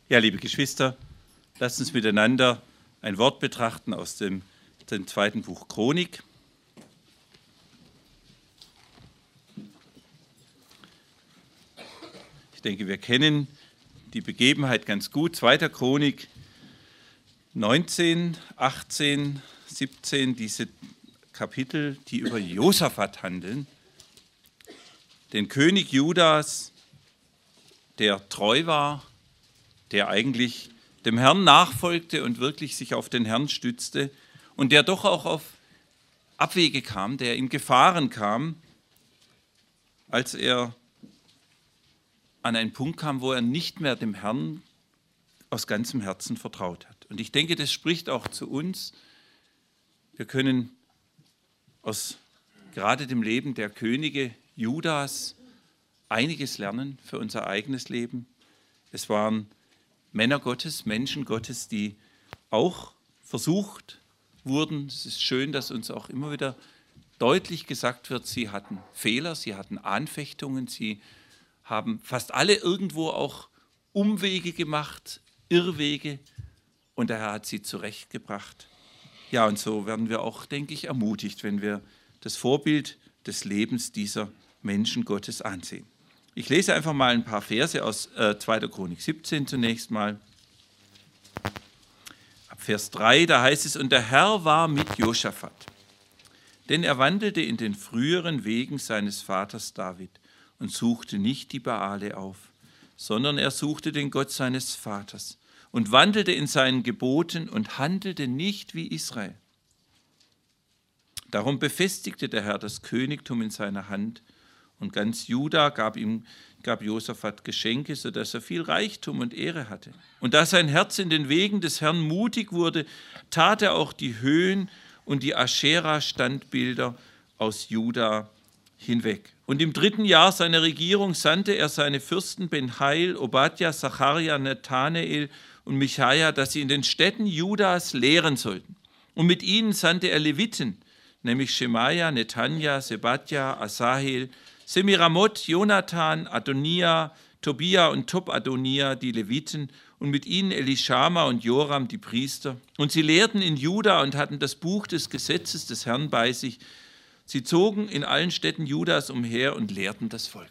Ja, liebe Geschwister, lasst uns miteinander ein Wort betrachten aus dem zweiten Buch Chronik. Ich denke, wir kennen die Begebenheit ganz gut. 2. Chronik 19, 18, 17, diese Kapitel, die über Josaphat handeln, den König Judas, der treu war, der eigentlich dem Herrn nachfolgte und wirklich sich auf den Herrn stützte und der doch auch auf Abwege kam, der in Gefahren kam, als er an einen Punkt kam, wo er nicht mehr dem Herrn aus ganzem Herzen vertraut hat. Und ich denke, das spricht auch zu uns. Wir können aus gerade dem Leben der Könige Judas einiges lernen für unser eigenes Leben. Es waren Männer Gottes, Menschen Gottes, die auch versucht wurden. Es ist schön, dass uns auch immer wieder deutlich gesagt wird, sie hatten Fehler, sie hatten Anfechtungen, sie haben fast alle irgendwo auch Umwege gemacht, Irrwege, und der Herr hat sie zurechtgebracht. Ja, und so werden wir auch, denke ich, ermutigt, wenn wir das Vorbild des Lebens dieser Menschen Gottes ansehen. Ich lese einfach mal ein paar Verse aus 2. Chronik 17 zunächst mal. Ab Vers 3, da heißt es, und der Herr war mit Josaphat, denn er wandelte in den früheren Wegen seines Vaters David und suchte nicht die Baale auf, sondern er suchte den Gott seines Vaters und wandelte in seinen Geboten und handelte nicht wie Israel. Darum befestigte der Herr das Königtum in seiner Hand, und ganz Juda gab Josaphat Geschenke, sodass er viel Reichtum und Ehre hatte. Und da sein Herz in den Wegen des Herrn mutig wurde, tat er auch die Höhen und die Aschera-Standbilder aus Juda hinweg. Und im 3. Jahr seiner Regierung sandte er seine Fürsten Ben-Hail, Obadja, Zacharia, Nathanael und Michaja, dass sie in den Städten Judas lehren sollten. Und mit ihnen sandte er Leviten, nämlich Schemaja, Netanja, Sebadja, Asahel, Semiramot, Jonathan, Adonia, Tobia und Tob-Adonia, die Leviten, und mit ihnen Elischama und Joram, die Priester. Und sie lehrten in Juda und hatten das Buch des Gesetzes des Herrn bei sich. Sie zogen in allen Städten Judas umher und lehrten das Volk.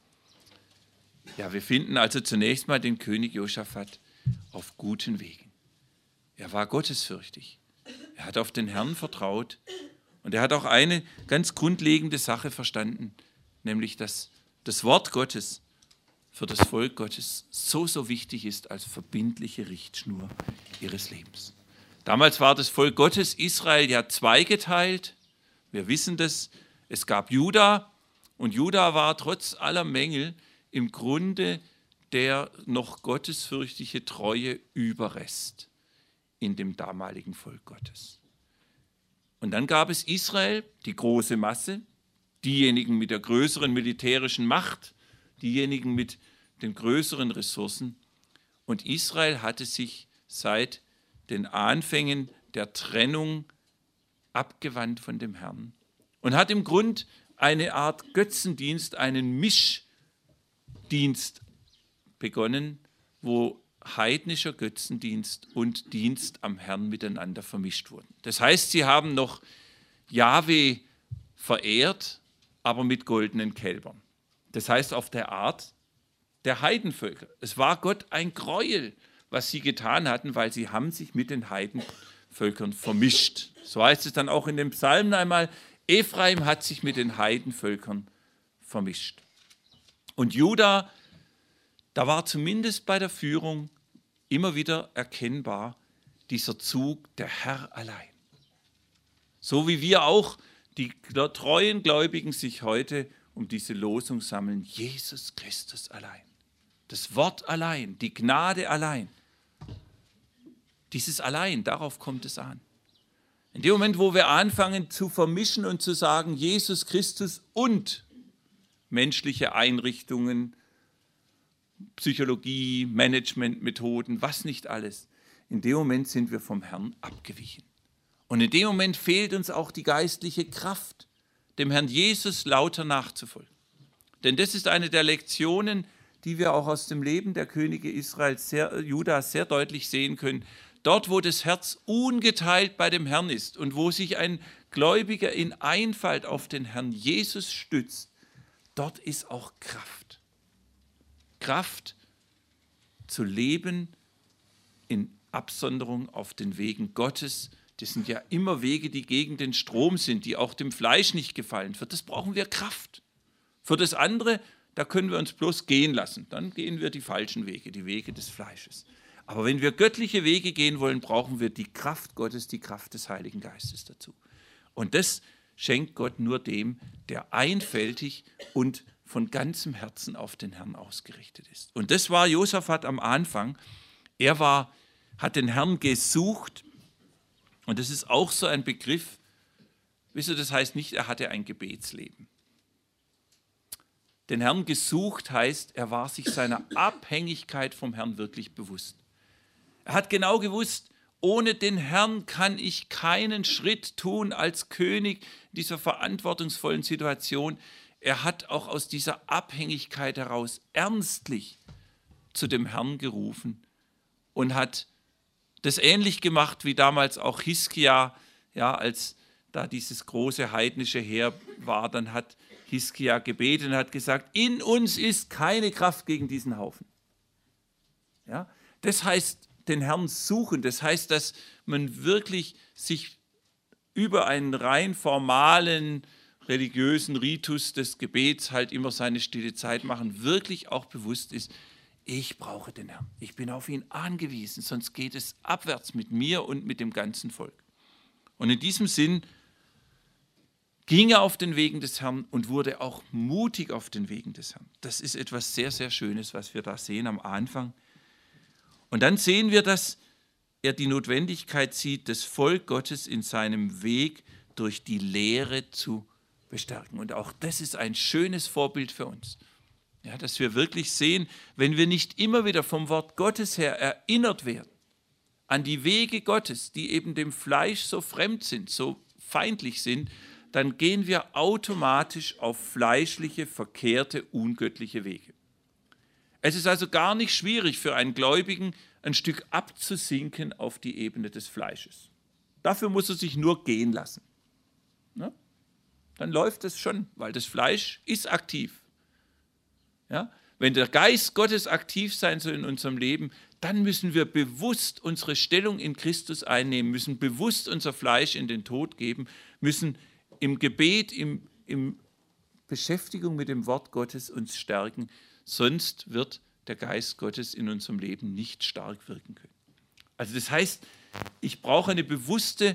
Ja, wir finden also zunächst mal den König Josaphat auf guten Wegen. Er war gottesfürchtig. Er hat auf den Herrn vertraut und er hat auch eine ganz grundlegende Sache verstanden, nämlich dass das Wort Gottes für das Volk Gottes so wichtig ist als verbindliche Richtschnur ihres Lebens. Damals war das Volk Gottes, Israel, ja zweigeteilt. Wir wissen das. Es gab Juda und Juda war trotz aller Mängel im Grunde der noch gottesfürchtige, treue Überrest in dem damaligen Volk Gottes. Und dann gab es Israel, die große Masse, diejenigen mit der größeren militärischen Macht, diejenigen mit den größeren Ressourcen. Und Israel hatte sich seit den Anfängen der Trennung abgewandt von dem Herrn und hat im Grund eine Art Götzendienst, einen Mischdienst begonnen, wo heidnischer Götzendienst und Dienst am Herrn miteinander vermischt wurden. Das heißt, sie haben noch Jahwe verehrt, aber mit goldenen Kälbern. Das heißt, auf der Art der Heidenvölker. Es war Gott ein Gräuel, was sie getan hatten, weil sie haben sich mit den Heidenvölkern vermischt. So heißt es dann auch in den Psalmen einmal, Ephraim hat sich mit den Heidenvölkern vermischt. Und Juda, da war zumindest bei der Führung immer wieder erkennbar dieser Zug, der Herr allein. So wie wir auch, die treuen Gläubigen, sich heute um diese Losung sammeln, Jesus Christus allein. Das Wort allein, die Gnade allein. Dieses allein, darauf kommt es an. In dem Moment, wo wir anfangen zu vermischen und zu sagen, Jesus Christus und menschliche Einrichtungen, Psychologie, Managementmethoden, was nicht alles, in dem Moment sind wir vom Herrn abgewichen. Und in dem Moment fehlt uns auch die geistliche Kraft, dem Herrn Jesus lauter nachzufolgen. Denn das ist eine der Lektionen die wir auch aus dem Leben der Könige Israels, Judas sehr deutlich sehen können. Dort, wo das Herz ungeteilt bei dem Herrn ist und wo sich ein Gläubiger in Einfalt auf den Herrn Jesus stützt, dort ist auch Kraft. Kraft zu leben in Absonderung auf den Wegen Gottes. Das sind ja immer Wege, die gegen den Strom sind, die auch dem Fleisch nicht gefallen. Für das brauchen wir Kraft. Für das andere, da können wir uns bloß gehen lassen. Dann gehen wir die falschen Wege, die Wege des Fleisches. Aber wenn wir göttliche Wege gehen wollen, brauchen wir die Kraft Gottes, die Kraft des Heiligen Geistes dazu. Und das schenkt Gott nur dem, der einfältig und von ganzem Herzen auf den Herrn ausgerichtet ist. Und das war Josaphat am Anfang. Er hat den Herrn gesucht. Und das ist auch so ein Begriff. Wisst ihr, das heißt nicht, er hatte ein Gebetsleben. Den Herrn gesucht heißt, er war sich seiner Abhängigkeit vom Herrn wirklich bewusst. Er hat genau gewusst, ohne den Herrn kann ich keinen Schritt tun als König in dieser verantwortungsvollen Situation. Er hat auch aus dieser Abhängigkeit heraus ernstlich zu dem Herrn gerufen und hat das ähnlich gemacht wie damals auch Hiskia, ja, als da dieses große heidnische Heer war, dann hat Hiskia gebetet und hat gesagt, in uns ist keine Kraft gegen diesen Haufen. Ja, das heißt, den Herrn suchen, das heißt, dass man wirklich sich über einen rein formalen, religiösen Ritus des Gebets halt immer seine stille Zeit machen, wirklich auch bewusst ist, ich brauche den Herrn, ich bin auf ihn angewiesen, sonst geht es abwärts mit mir und mit dem ganzen Volk. Und in diesem Sinn ging er auf den Wegen des Herrn und wurde auch mutig auf den Wegen des Herrn. Das ist etwas sehr, sehr Schönes, was wir da sehen am Anfang. Und dann sehen wir, dass er die Notwendigkeit sieht, das Volk Gottes in seinem Weg durch die Lehre zu bestärken. Und auch das ist ein schönes Vorbild für uns. Ja, dass wir wirklich sehen, wenn wir nicht immer wieder vom Wort Gottes her erinnert werden, an die Wege Gottes, die eben dem Fleisch so fremd sind, so feindlich sind, dann gehen wir automatisch auf fleischliche, verkehrte, ungöttliche Wege. Es ist also gar nicht schwierig für einen Gläubigen, ein Stück abzusinken auf die Ebene des Fleisches. Dafür muss er sich nur gehen lassen. Ja? Dann läuft es schon, weil das Fleisch ist aktiv. Ja? Wenn der Geist Gottes aktiv sein soll in unserem Leben, dann müssen wir bewusst unsere Stellung in Christus einnehmen, müssen bewusst unser Fleisch in den Tod geben, müssen im Gebet, im Beschäftigung mit dem Wort Gottes uns stärken, sonst wird der Geist Gottes in unserem Leben nicht stark wirken können. Also das heißt, ich brauche eine bewusste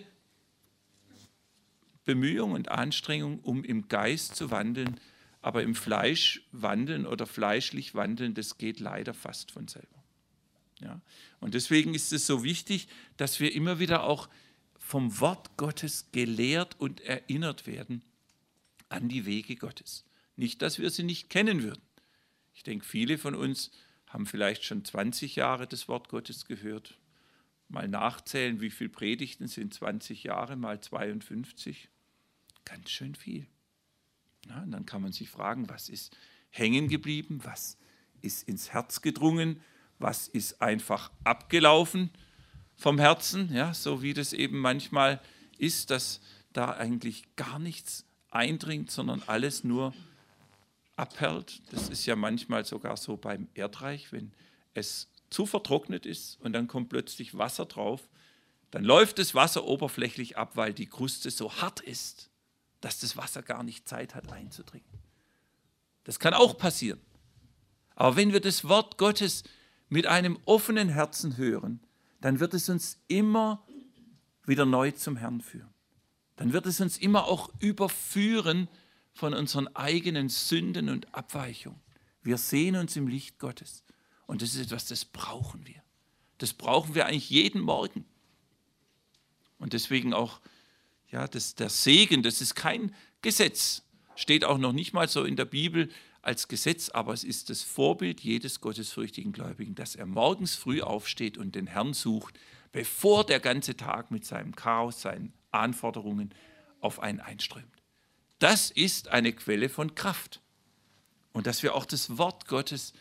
Bemühung und Anstrengung, um im Geist zu wandeln, aber im Fleisch wandeln oder fleischlich wandeln, das geht leider fast von selber. Ja? Und deswegen ist es so wichtig, dass wir immer wieder auch vom Wort Gottes gelehrt und erinnert werden an die Wege Gottes. Nicht, dass wir sie nicht kennen würden. Ich denke, viele von uns haben vielleicht schon 20 Jahre das Wort Gottes gehört. Mal nachzählen, wie viele Predigten sind 20 Jahre mal 52. Ganz schön viel. Ja, und dann kann man sich fragen, was ist hängen geblieben, was ist ins Herz gedrungen, was ist einfach abgelaufen vom Herzen, ja, so wie das eben manchmal ist, dass da eigentlich gar nichts eindringt, sondern alles nur abperlt. Das ist ja manchmal sogar so beim Erdreich, wenn es zu vertrocknet ist und dann kommt plötzlich Wasser drauf, dann läuft das Wasser oberflächlich ab, weil die Kruste so hart ist, dass das Wasser gar nicht Zeit hat einzudringen. Das kann auch passieren. Aber wenn wir das Wort Gottes mit einem offenen Herzen hören, dann wird es uns immer wieder neu zum Herrn führen. Dann wird es uns immer auch überführen von unseren eigenen Sünden und Abweichungen. Wir sehen uns im Licht Gottes. Und das ist etwas, das brauchen wir. Das brauchen wir eigentlich jeden Morgen. Und deswegen auch, ja, der Segen, das ist kein Gesetz. Steht auch noch nicht mal so in der Bibel als Gesetz, aber es ist das Vorbild jedes gottesfürchtigen Gläubigen, dass er morgens früh aufsteht und den Herrn sucht, bevor der ganze Tag mit seinem Chaos, seinen Anforderungen auf einen einströmt. Das ist eine Quelle von Kraft. Und dass wir auch das Wort Gottes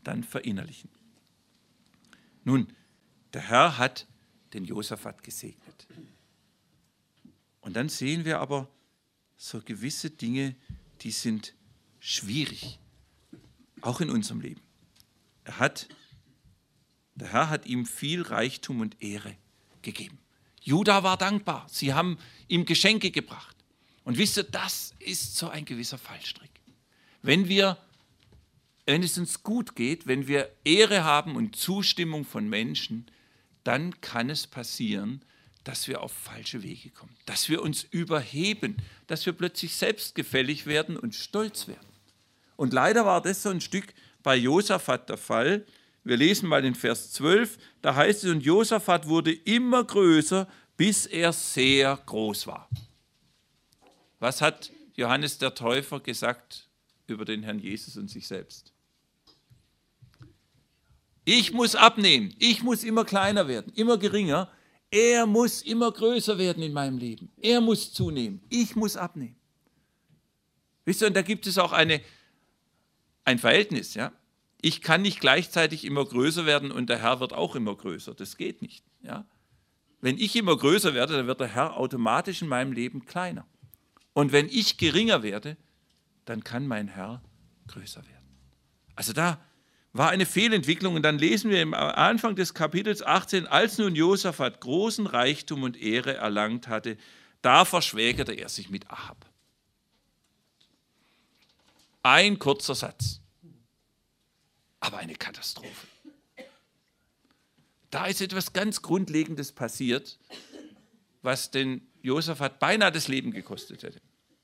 dann verinnerlichen. Nun, der Herr hat den Josaphat gesegnet. Und dann sehen wir aber so gewisse Dinge, die sind schwierig, auch in unserem Leben. Der Herr hat ihm viel Reichtum und Ehre gegeben. Juda war dankbar, sie haben ihm Geschenke gebracht. Und wisst ihr, das ist so ein gewisser Fallstrick. Wenn es uns gut geht, wenn wir Ehre haben und Zustimmung von Menschen, dann kann es passieren, dass wir auf falsche Wege kommen, dass wir uns überheben, dass wir plötzlich selbstgefällig werden und stolz werden. Und leider war das so ein Stück bei Josaphat der Fall. Wir lesen mal den Vers 12, da heißt es, und Josaphat wurde immer größer, bis er sehr groß war. Was hat Johannes der Täufer gesagt über den Herrn Jesus und sich selbst? Ich muss abnehmen, ich muss immer kleiner werden, immer geringer. Er muss immer größer werden in meinem Leben. Er muss zunehmen, ich muss abnehmen. Wisst ihr, und da gibt es auch ein Verhältnis. Ja? Ich kann nicht gleichzeitig immer größer werden und der Herr wird auch immer größer. Das geht nicht. Ja? Wenn ich immer größer werde, dann wird der Herr automatisch in meinem Leben kleiner. Und wenn ich geringer werde, dann kann mein Herr größer werden. Also da war eine Fehlentwicklung. Und dann lesen wir am Anfang des Kapitels 18, als nun Josaphat großen Reichtum und Ehre erlangt hatte, da verschwägerte er sich mit Ahab. Ein kurzer Satz, aber eine Katastrophe. Da ist etwas ganz Grundlegendes passiert, was den Josaphat beinahe das Leben gekostet hätte.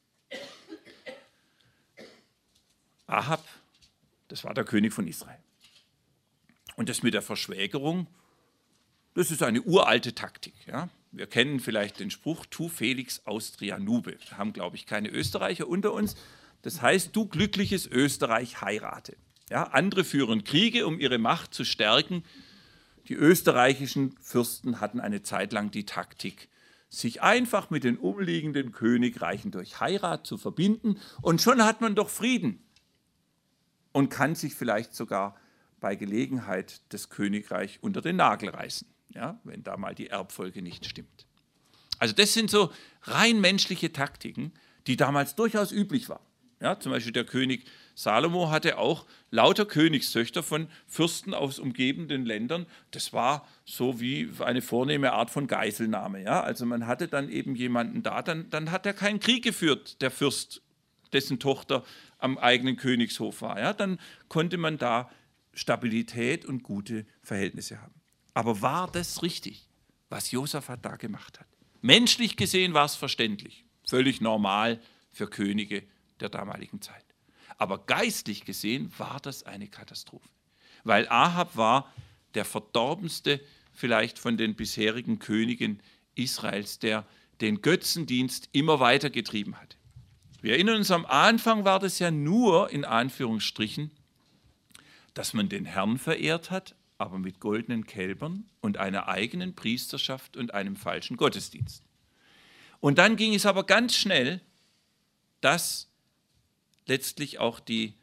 Ahab, das war der König von Israel. Und das mit der Verschwägerung, das ist eine uralte Taktik. Ja? Wir kennen vielleicht den Spruch, tu Felix Austria nube. Wir haben, glaube ich, keine Österreicher unter uns. Das heißt, du glückliches Österreich heirate. Ja? Andere führen Kriege, um ihre Macht zu stärken. Die österreichischen Fürsten hatten eine Zeit lang die Taktik, sich einfach mit den umliegenden Königreichen durch Heirat zu verbinden. Und schon hat man doch Frieden. Und kann sich vielleicht sogar bei Gelegenheit das Königreich unter den Nagel reißen, ja, wenn da mal die Erbfolge nicht stimmt. Also das sind so rein menschliche Taktiken, die damals durchaus üblich waren. Ja, zum Beispiel der König Salomo hatte auch lauter Königstöchter von Fürsten aus umgebenden Ländern. Das war so wie eine vornehme Art von Geiselnahme. Ja? Also man hatte dann eben jemanden da, dann hat er keinen Krieg geführt, der Fürst, dessen Tochter am eigenen Königshof war. Ja? Dann konnte man da Stabilität und gute Verhältnisse haben. Aber war das richtig, was Josaphat da gemacht hat? Menschlich gesehen war es verständlich, völlig normal für Könige der damaligen Zeit. Aber geistlich gesehen war das eine Katastrophe, weil Ahab war der verdorbenste vielleicht von den bisherigen Königen Israels, der den Götzendienst immer weiter getrieben hatte. Wir erinnern uns, am Anfang war das ja nur, in Anführungsstrichen, dass man den Herrn verehrt hat, aber mit goldenen Kälbern und einer eigenen Priesterschaft und einem falschen Gottesdienst. Und dann ging es aber ganz schnell, dass letztlich auch die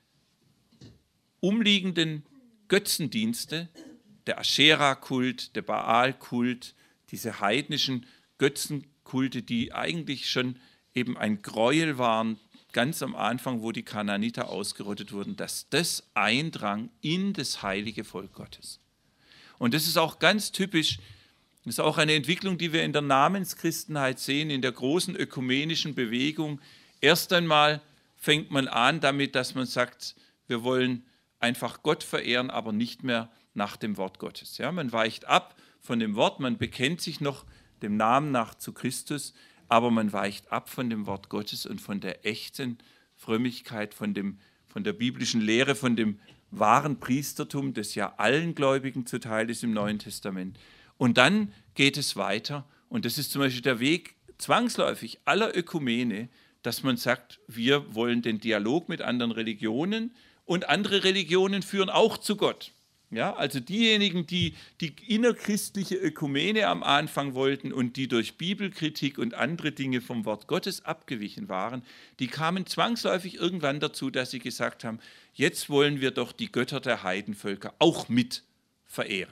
umliegenden Götzendienste, der Aschera-Kult, der Baal-Kult, diese heidnischen Götzenkulte, die eigentlich schon eben ein Gräuel waren, ganz am Anfang, wo die Kanaaniter ausgerottet wurden, dass das eindrang in das heilige Volk Gottes. Und das ist auch ganz typisch, das ist auch eine Entwicklung, die wir in der Namenschristenheit sehen, in der großen ökumenischen Bewegung. Erst einmal fängt man an damit, dass man sagt, wir wollen einfach Gott verehren, aber nicht mehr nach dem Wort Gottes. Ja, man weicht ab von dem Wort, man bekennt sich noch dem Namen nach zu Christus, aber man weicht ab von dem Wort Gottes und von der echten Frömmigkeit, von der biblischen Lehre, von dem wahren Priestertum, das ja allen Gläubigen zuteil ist im Neuen Testament. Und dann geht es weiter, und das ist zum Beispiel der Weg zwangsläufig aller Ökumene, dass man sagt, wir wollen den Dialog mit anderen Religionen und andere Religionen führen auch zu Gott. Ja, also diejenigen, die die innerchristliche Ökumene am Anfang wollten und die durch Bibelkritik und andere Dinge vom Wort Gottes abgewichen waren, die kamen zwangsläufig irgendwann dazu, dass sie gesagt haben, jetzt wollen wir doch die Götter der Heidenvölker auch mit verehren.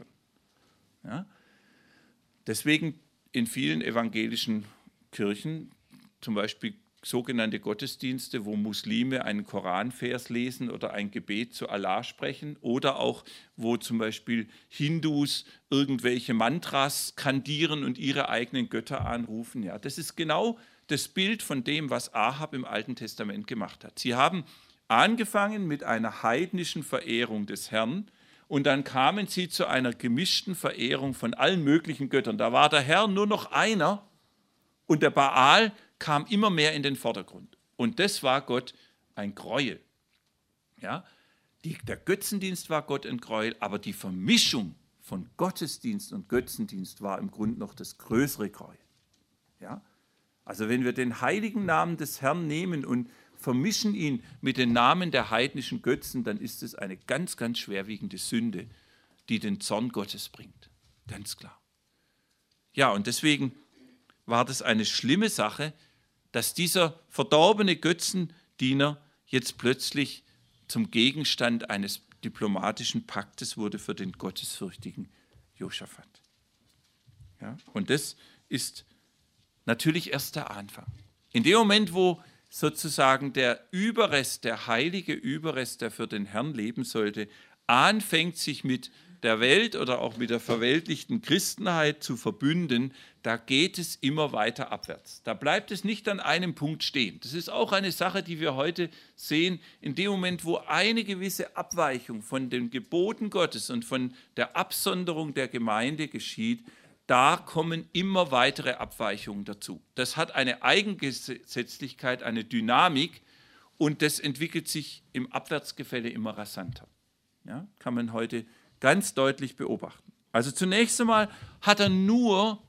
Ja? Deswegen in vielen evangelischen Kirchen, zum Beispiel sogenannte Gottesdienste, wo Muslime einen Koranvers lesen oder ein Gebet zu Allah sprechen oder auch, wo zum Beispiel Hindus irgendwelche Mantras skandieren und ihre eigenen Götter anrufen. Ja, das ist genau das Bild von dem, was Ahab im Alten Testament gemacht hat. Sie haben angefangen mit einer heidnischen Verehrung des Herrn und dann kamen sie zu einer gemischten Verehrung von allen möglichen Göttern. Da war der Herr nur noch einer und der Baal kam immer mehr in den Vordergrund. Und das war Gott ein Gräuel. Ja? Der Götzendienst war Gott ein Gräuel, aber die Vermischung von Gottesdienst und Götzendienst war im Grunde noch das größere Gräuel. Ja? Also wenn wir den heiligen Namen des Herrn nehmen und vermischen ihn mit den Namen der heidnischen Götzen, dann ist es eine ganz, ganz schwerwiegende Sünde, die den Zorn Gottes bringt. Ganz klar. Ja, und deswegen war das eine schlimme Sache, dass dieser verdorbene Götzendiener jetzt plötzlich zum Gegenstand eines diplomatischen Paktes wurde für den gottesfürchtigen Josaphat. Ja, und das ist natürlich erst der Anfang. In dem Moment, wo sozusagen der Überrest, der heilige Überrest, der für den Herrn leben sollte, anfängt, sich mit der Welt oder auch mit der verweltlichten Christenheit zu verbünden, da geht es immer weiter abwärts. Da bleibt es nicht an einem Punkt stehen. Das ist auch eine Sache, die wir heute sehen. In dem Moment, wo eine gewisse Abweichung von den Geboten Gottes und von der Absonderung der Gemeinde geschieht, da kommen immer weitere Abweichungen dazu. Das hat eine Eigengesetzlichkeit, eine Dynamik und das entwickelt sich im Abwärtsgefälle immer rasanter. Ja, kann man heute ganz deutlich beobachten. Also zunächst einmal hat er nur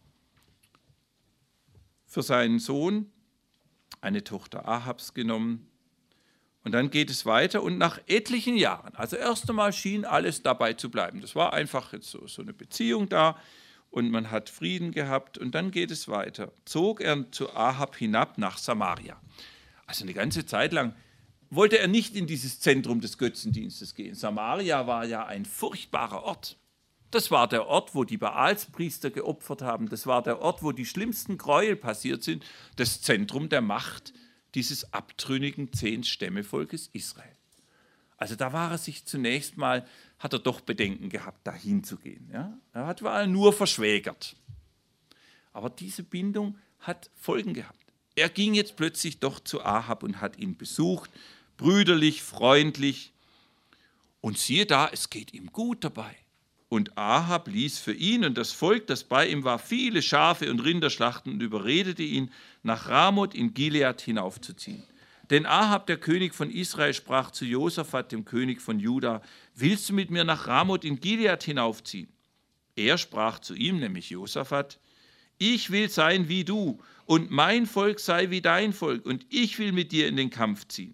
für seinen Sohn eine Tochter Ahabs genommen und dann geht es weiter und nach etlichen Jahren, also erst einmal schien alles dabei zu bleiben. Das war einfach jetzt so eine Beziehung da und man hat Frieden gehabt und dann geht es weiter. Zog er zu Ahab hinab nach Samaria. Also eine ganze Zeit lang wollte er nicht in dieses Zentrum des Götzendienstes gehen. Samaria war ja ein furchtbarer Ort. Das war der Ort, wo die Baalspriester geopfert haben. Das war der Ort, wo die schlimmsten Gräuel passiert sind. Das Zentrum der Macht dieses abtrünnigen 10-Stämmevolkes Israel. Also da war er sich zunächst mal, hat er doch Bedenken gehabt, dahin zu gehen. Ja? Er war nur verschwägert. Aber diese Bindung hat Folgen gehabt. Er ging jetzt plötzlich doch zu Ahab und hat ihn besucht, brüderlich, freundlich. Und siehe da, es geht ihm gut dabei. Und Ahab ließ für ihn und das Volk, das bei ihm war, viele Schafe und Rinder schlachten und überredete ihn, nach Ramoth in Gilead hinaufzuziehen. Denn Ahab, der König von Israel, sprach zu Josaphat, dem König von Juda, willst du mit mir nach Ramoth in Gilead hinaufziehen? Er sprach zu ihm, nämlich Josaphat, ich will sein wie du und mein Volk sei wie dein Volk und ich will mit dir in den Kampf ziehen.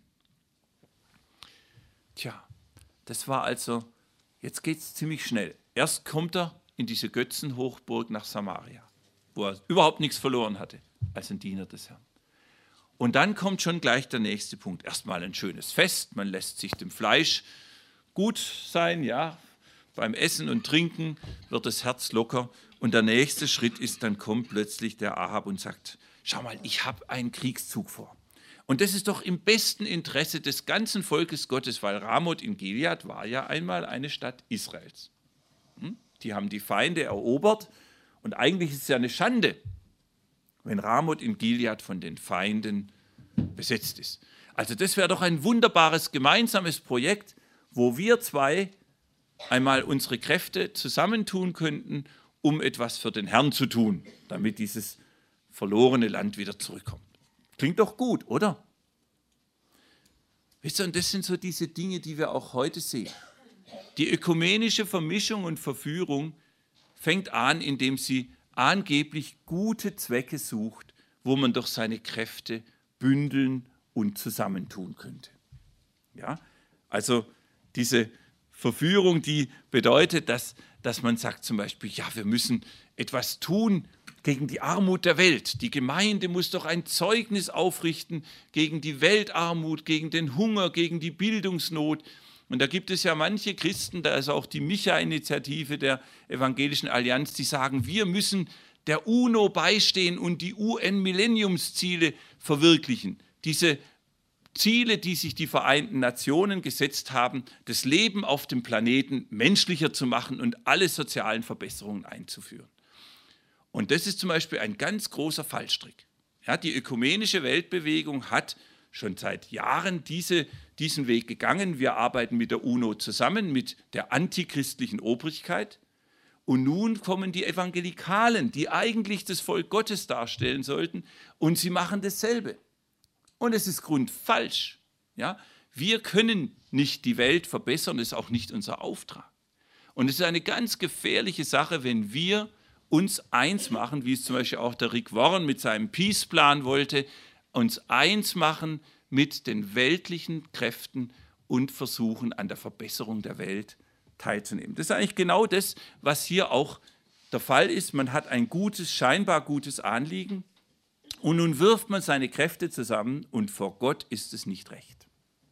Tja, das war also, jetzt geht es ziemlich schnell. Erst kommt er in diese Götzenhochburg nach Samaria, wo er überhaupt nichts verloren hatte als ein Diener des Herrn. Und dann kommt schon gleich der nächste Punkt. Erstmal ein schönes Fest, man lässt sich dem Fleisch gut sein, ja, beim Essen und Trinken wird das Herz locker. Und der nächste Schritt ist, dann kommt plötzlich der Ahab und sagt, schau mal, ich habe einen Kriegszug vor. Und das ist doch im besten Interesse des ganzen Volkes Gottes, weil Ramoth in Gilead war ja einmal eine Stadt Israels. Die haben die Feinde erobert und eigentlich ist es ja eine Schande, wenn Ramoth in Gilead von den Feinden besetzt ist. Also das wäre doch ein wunderbares gemeinsames Projekt, wo wir zwei einmal unsere Kräfte zusammentun könnten, um etwas für den Herrn zu tun, damit dieses verlorene Land wieder zurückkommt. Klingt doch gut, oder? Wisst ihr, und das sind so diese Dinge, die wir auch heute sehen. Die ökumenische Vermischung und Verführung fängt an, indem sie angeblich gute Zwecke sucht, wo man doch seine Kräfte bündeln und zusammentun könnte. Ja? Also diese Verführung, die bedeutet, dass man sagt zum Beispiel, ja, wir müssen etwas tun gegen die Armut der Welt. Die Gemeinde muss doch ein Zeugnis aufrichten gegen die Weltarmut, gegen den Hunger, gegen die Bildungsnot. Und da gibt es ja manche Christen, da ist auch die Micha-Initiative der Evangelischen Allianz, die sagen, wir müssen der UNO beistehen und die UN-Millenniumsziele verwirklichen. Diese Ziele, die sich die Vereinten Nationen gesetzt haben, das Leben auf dem Planeten menschlicher zu machen und alle sozialen Verbesserungen einzuführen. Und das ist zum Beispiel ein ganz großer Fallstrick. Ja, die ökumenische Weltbewegung hat schon seit Jahren diesen Weg gegangen. Wir arbeiten mit der UNO zusammen, mit der antichristlichen Obrigkeit. Und nun kommen die Evangelikalen, die eigentlich das Volk Gottes darstellen sollten, und sie machen dasselbe. Und es ist grundfalsch. Ja? Wir können nicht die Welt verbessern, das ist auch nicht unser Auftrag. Und es ist eine ganz gefährliche Sache, wenn wir uns eins machen, wie es zum Beispiel auch der Rick Warren mit seinem Peace-Plan wollte, uns eins machen mit den weltlichen Kräften und versuchen, an der Verbesserung der Welt teilzunehmen. Das ist eigentlich genau das, was hier auch der Fall ist. Man hat ein scheinbar gutes Anliegen und nun wirft man seine Kräfte zusammen und vor Gott ist es nicht recht.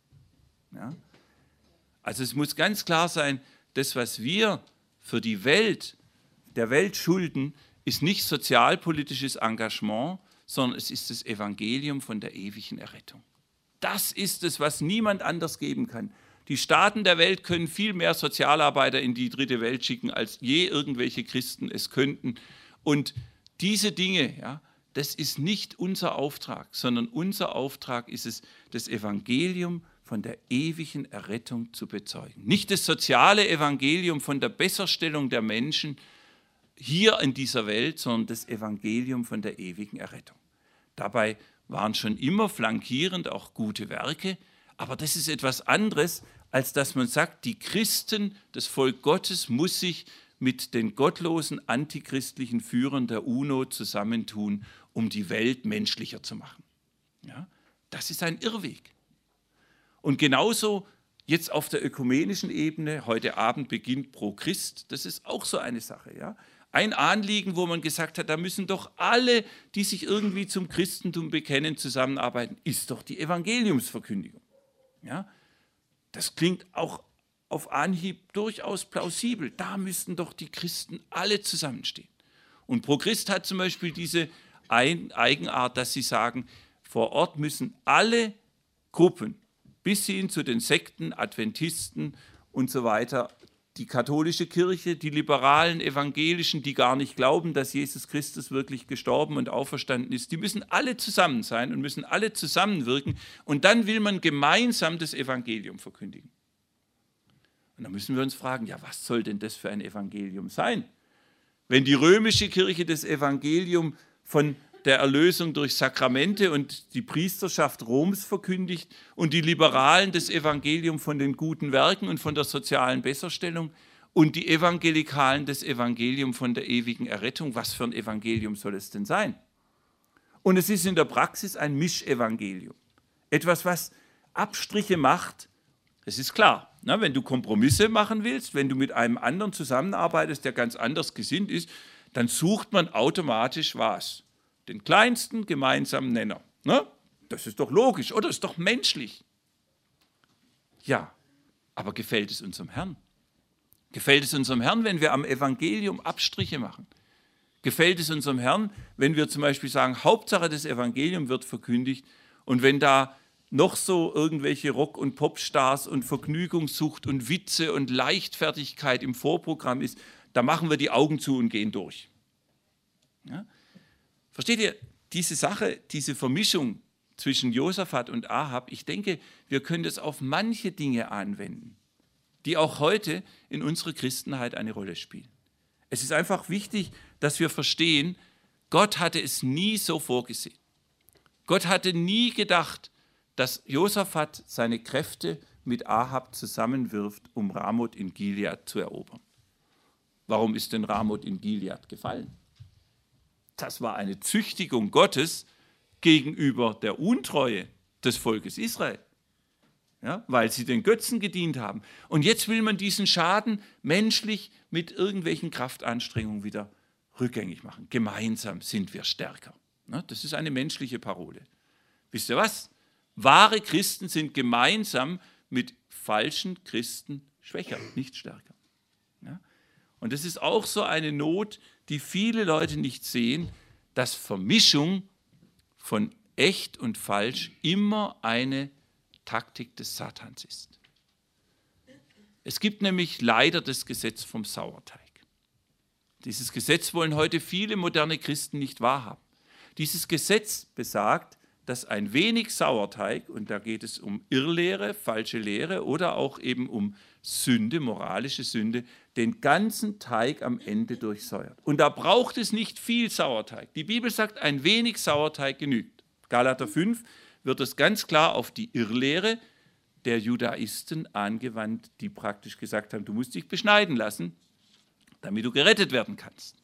Ja? Also es muss ganz klar sein, das, was wir für die Welt, der Welt schulden, ist nicht sozialpolitisches Engagement, sondern es ist das Evangelium von der ewigen Errettung. Das ist es, was niemand anders geben kann. Die Staaten der Welt können viel mehr Sozialarbeiter in die dritte Welt schicken, als je irgendwelche Christen es könnten. Und diese Dinge, ja, das ist nicht unser Auftrag, sondern unser Auftrag ist es, das Evangelium von der ewigen Errettung zu bezeugen. Nicht das soziale Evangelium von der Besserstellung der Menschen hier in dieser Welt, sondern das Evangelium von der ewigen Errettung. Dabei waren schon immer flankierend auch gute Werke, aber das ist etwas anderes, als dass man sagt, die Christen, das Volk Gottes muss sich mit den gottlosen, antichristlichen Führern der UNO zusammentun, um die Welt menschlicher zu machen. Ja, das ist ein Irrweg. Und genauso jetzt auf der ökumenischen Ebene, heute Abend beginnt Pro Christ, das ist auch so eine Sache. Ja? Ein Anliegen, wo man gesagt hat, da müssen doch alle, die sich irgendwie zum Christentum bekennen, zusammenarbeiten, ist doch die Evangeliumsverkündigung. Ja? Das klingt auch auf Anhieb durchaus plausibel. Da müssten doch die Christen alle zusammenstehen. Und Pro Christ hat zum Beispiel diese Eigenart, dass sie sagen, vor Ort müssen alle Gruppen, bis hin zu den Sekten, Adventisten und so weiter, die katholische Kirche, die liberalen Evangelischen, die gar nicht glauben, dass Jesus Christus wirklich gestorben und auferstanden ist, die müssen alle zusammen sein und müssen alle zusammenwirken. Und dann will man gemeinsam das Evangelium verkündigen. Und dann müssen wir uns fragen, ja, was soll denn das für ein Evangelium sein? Wenn die römische Kirche das Evangelium von der Erlösung durch Sakramente und die Priesterschaft Roms verkündigt und die Liberalen das Evangelium von den guten Werken und von der sozialen Besserstellung und die Evangelikalen das Evangelium von der ewigen Errettung. Was für ein Evangelium soll es denn sein? Und es ist in der Praxis ein Mischevangelium. Etwas, was Abstriche macht. Es ist klar, ne, wenn du Kompromisse machen willst, wenn du mit einem anderen zusammenarbeitest, der ganz anders gesinnt ist, dann sucht man automatisch was? Den kleinsten gemeinsamen Nenner. Ne? Das ist doch logisch, oder? Das ist doch menschlich. Ja, aber gefällt es unserem Herrn? Gefällt es unserem Herrn, wenn wir am Evangelium Abstriche machen? Gefällt es unserem Herrn, wenn wir zum Beispiel sagen, Hauptsache das Evangelium wird verkündigt und wenn da noch so irgendwelche Rock- und Popstars und Vergnügungssucht und Witze und Leichtfertigkeit im Vorprogramm ist, da machen wir die Augen zu und gehen durch. Ja? Versteht ihr, diese Sache, diese Vermischung zwischen Josaphat und Ahab, ich denke, wir können das auf manche Dinge anwenden, die auch heute in unserer Christenheit eine Rolle spielen. Es ist einfach wichtig, dass wir verstehen, Gott hatte es nie so vorgesehen. Gott hatte nie gedacht, dass Josaphat seine Kräfte mit Ahab zusammenwirft, um Ramoth in Gilead zu erobern. Warum ist denn Ramoth in Gilead gefallen? Das war eine Züchtigung Gottes gegenüber der Untreue des Volkes Israel. ja, weil sie den Götzen gedient haben. Und jetzt will man diesen Schaden menschlich mit irgendwelchen Kraftanstrengungen wieder rückgängig machen. Gemeinsam sind wir stärker. Ja, das ist eine menschliche Parole. Wisst ihr was? Wahre Christen sind gemeinsam mit falschen Christen schwächer, nicht stärker. Ja? Und das ist auch so eine Not, die viele Leute nicht sehen, dass Vermischung von echt und falsch immer eine Taktik des Satans ist. Es gibt nämlich leider das Gesetz vom Sauerteig. Dieses Gesetz wollen heute viele moderne Christen nicht wahrhaben. Dieses Gesetz besagt, dass ein wenig Sauerteig, und da geht es um Irrlehre, falsche Lehre oder auch eben um Sünde, moralische Sünde, den ganzen Teig am Ende durchsäuert. Und da braucht es nicht viel Sauerteig. Die Bibel sagt, ein wenig Sauerteig genügt. Galater 5 wird es ganz klar auf die Irrlehre der Judaisten angewandt, die praktisch gesagt haben, du musst dich beschneiden lassen, damit du gerettet werden kannst.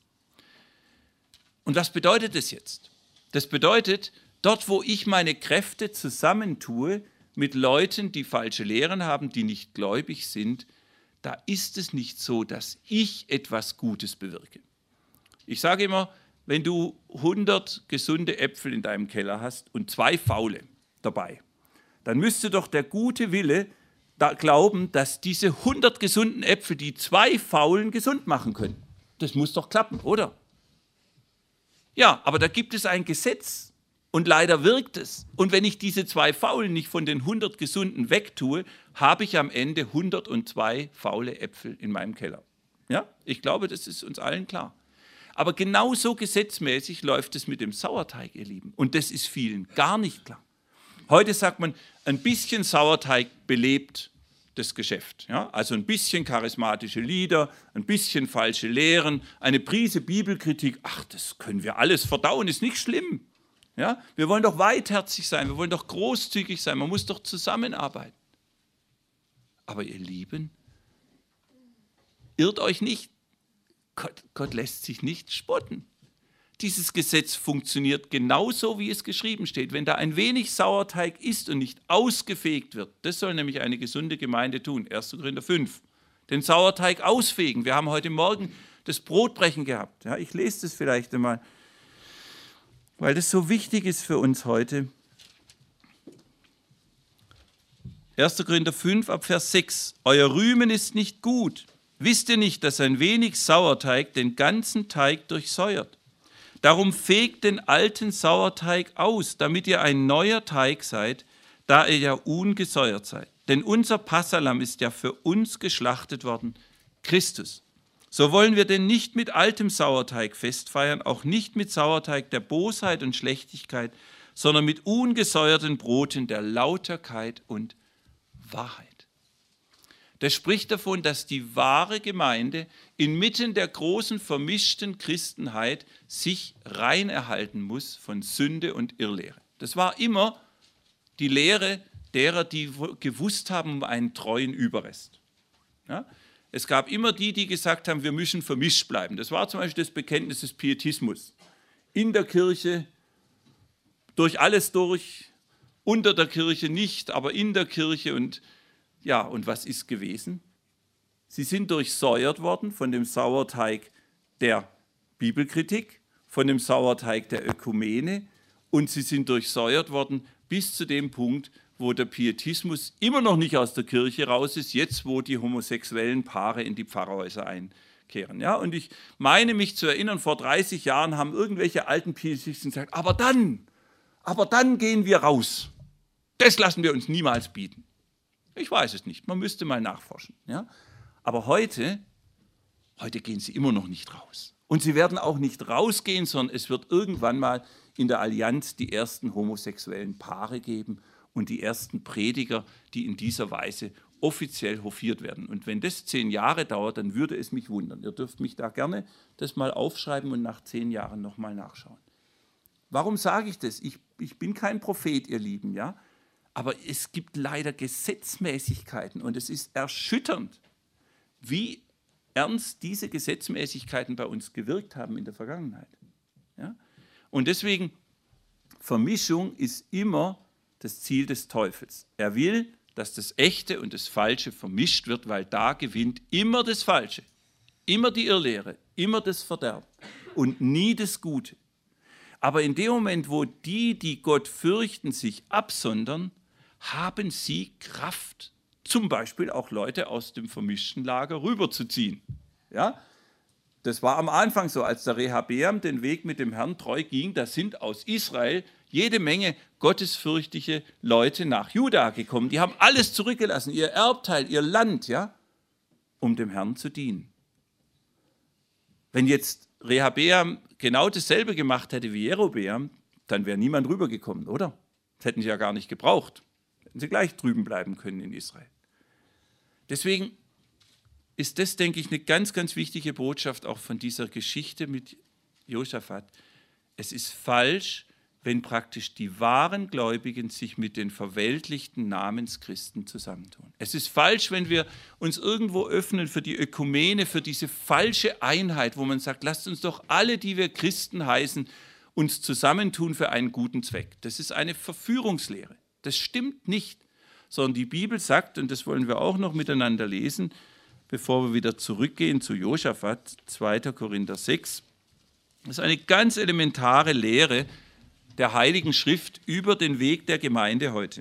Und was bedeutet das jetzt? Das bedeutet, dort, wo ich meine Kräfte zusammentue mit Leuten, die falsche Lehren haben, die nicht gläubig sind, da ist es nicht so, dass ich etwas Gutes bewirke. Ich sage immer, wenn du 100 gesunde Äpfel in deinem Keller hast und 2 faule dabei, dann müsste doch der gute Wille da glauben, dass diese 100 gesunden Äpfel die 2 faulen gesund machen können. Das muss doch klappen, oder? Ja, aber da gibt es ein Gesetz und leider wirkt es. Und wenn ich diese 2 faulen nicht von den 100 gesunden wegtue, habe ich am Ende 102 faule Äpfel in meinem Keller. Ja, ich glaube, das ist uns allen klar. Aber genauso gesetzmäßig läuft es mit dem Sauerteig, ihr Lieben. Und das ist vielen gar nicht klar. Heute sagt man, ein bisschen Sauerteig belebt das Geschäft. Ja? Also ein bisschen charismatische Lieder, ein bisschen falsche Lehren, eine Prise Bibelkritik. Ach, das können wir alles verdauen, ist nicht schlimm. Ja? Wir wollen doch weitherzig sein, wir wollen doch großzügig sein, man muss doch zusammenarbeiten. Aber ihr Lieben, irrt euch nicht. Gott lässt sich nicht spotten. Dieses Gesetz funktioniert genauso, wie es geschrieben steht. Wenn da ein wenig Sauerteig ist und nicht ausgefegt wird, das soll nämlich eine gesunde Gemeinde tun, 1. Korinther 5, den Sauerteig ausfegen. Wir haben heute Morgen das Brotbrechen gehabt. Ja, ich lese das vielleicht einmal, weil das so wichtig ist für uns heute. 1. Korinther 5 ab Vers 6. Euer Rühmen ist nicht gut. Wisst ihr nicht, dass ein wenig Sauerteig den ganzen Teig durchsäuert? Darum fegt den alten Sauerteig aus, damit ihr ein neuer Teig seid, da ihr ja ungesäuert seid. Denn unser Passahlamm ist ja für uns geschlachtet worden, Christus. So wollen wir denn nicht mit altem Sauerteig festfeiern, auch nicht mit Sauerteig der Bosheit und Schlechtigkeit, sondern mit ungesäuerten Broten der Lauterkeit und Wahrheit. Das spricht davon, dass die wahre Gemeinde inmitten der großen vermischten Christenheit sich rein erhalten muss von Sünde und Irrlehre. Das war immer die Lehre derer, die gewusst haben um einen treuen Überrest. Ja? Es gab immer die, die gesagt haben, wir müssen vermischt bleiben. Das war zum Beispiel das Bekenntnis des Pietismus. In der Kirche, durch alles durch, unter der Kirche nicht, aber in der Kirche. Und ja, und was ist gewesen? Sie sind durchsäuert worden von dem Sauerteig der Bibelkritik, von dem Sauerteig der Ökumene und sie sind durchsäuert worden bis zu dem Punkt, wo der Pietismus immer noch nicht aus der Kirche raus ist, jetzt wo die homosexuellen Paare in die Pfarrhäuser einkehren. Ja, und ich meine mich zu erinnern, vor 30 Jahren haben irgendwelche alten Pietisten gesagt, aber dann gehen wir raus. Das lassen wir uns niemals bieten. Ich weiß es nicht, man müsste mal nachforschen. Ja? Aber heute gehen sie immer noch nicht raus. Und sie werden auch nicht rausgehen, sondern es wird irgendwann mal in der Allianz die ersten homosexuellen Paare geben und die ersten Prediger, die in dieser Weise offiziell hofiert werden. Und wenn das 10 Jahre dauert, dann würde es mich wundern. Ihr dürft mich da gerne das mal aufschreiben und nach 10 Jahren nochmal nachschauen. Warum sage ich das? Ich bin kein Prophet, ihr Lieben, ja? Aber es gibt leider Gesetzmäßigkeiten und es ist erschütternd, wie ernst diese Gesetzmäßigkeiten bei uns gewirkt haben in der Vergangenheit. Ja? Und deswegen, Vermischung ist immer das Ziel des Teufels. Er will dass das Echte und das Falsche vermischt wird, weil da gewinnt immer das Falsche, immer die Irrlehre, immer das Verderben und nie das Gute. Aber in dem Moment, wo die Gott fürchten, sich absondern, haben sie Kraft, zum Beispiel auch Leute aus dem vermischten Lager rüberzuziehen. Ja? Das war am Anfang so, als der Rehabeam den Weg mit dem Herrn treu ging, da sind aus Israel jede Menge gottesfürchtige Leute nach Juda gekommen. Die haben alles zurückgelassen, ihr Erbteil, ihr Land, ja, um dem Herrn zu dienen. Wenn jetzt Rehabeam genau dasselbe gemacht hätte wie Jerobeam, dann wäre niemand rübergekommen, oder? Das hätten sie ja gar nicht gebraucht. Hätten sie gleich drüben bleiben können in Israel. Deswegen ist das, denke ich, eine ganz, ganz wichtige Botschaft auch von dieser Geschichte mit Josaphat. Es ist falsch, wenn praktisch die wahren Gläubigen sich mit den verweltlichten Namenschristen zusammentun. Es ist falsch, wenn wir uns irgendwo öffnen für die Ökumene, für diese falsche Einheit, wo man sagt, lasst uns doch alle, die wir Christen heißen, uns zusammentun für einen guten Zweck. Das ist eine Verführungslehre. Das stimmt nicht, sondern die Bibel sagt, und das wollen wir auch noch miteinander lesen, bevor wir wieder zurückgehen zu Josaphat, 2. Korinther 6, das ist eine ganz elementare Lehre der Heiligen Schrift über den Weg der Gemeinde heute.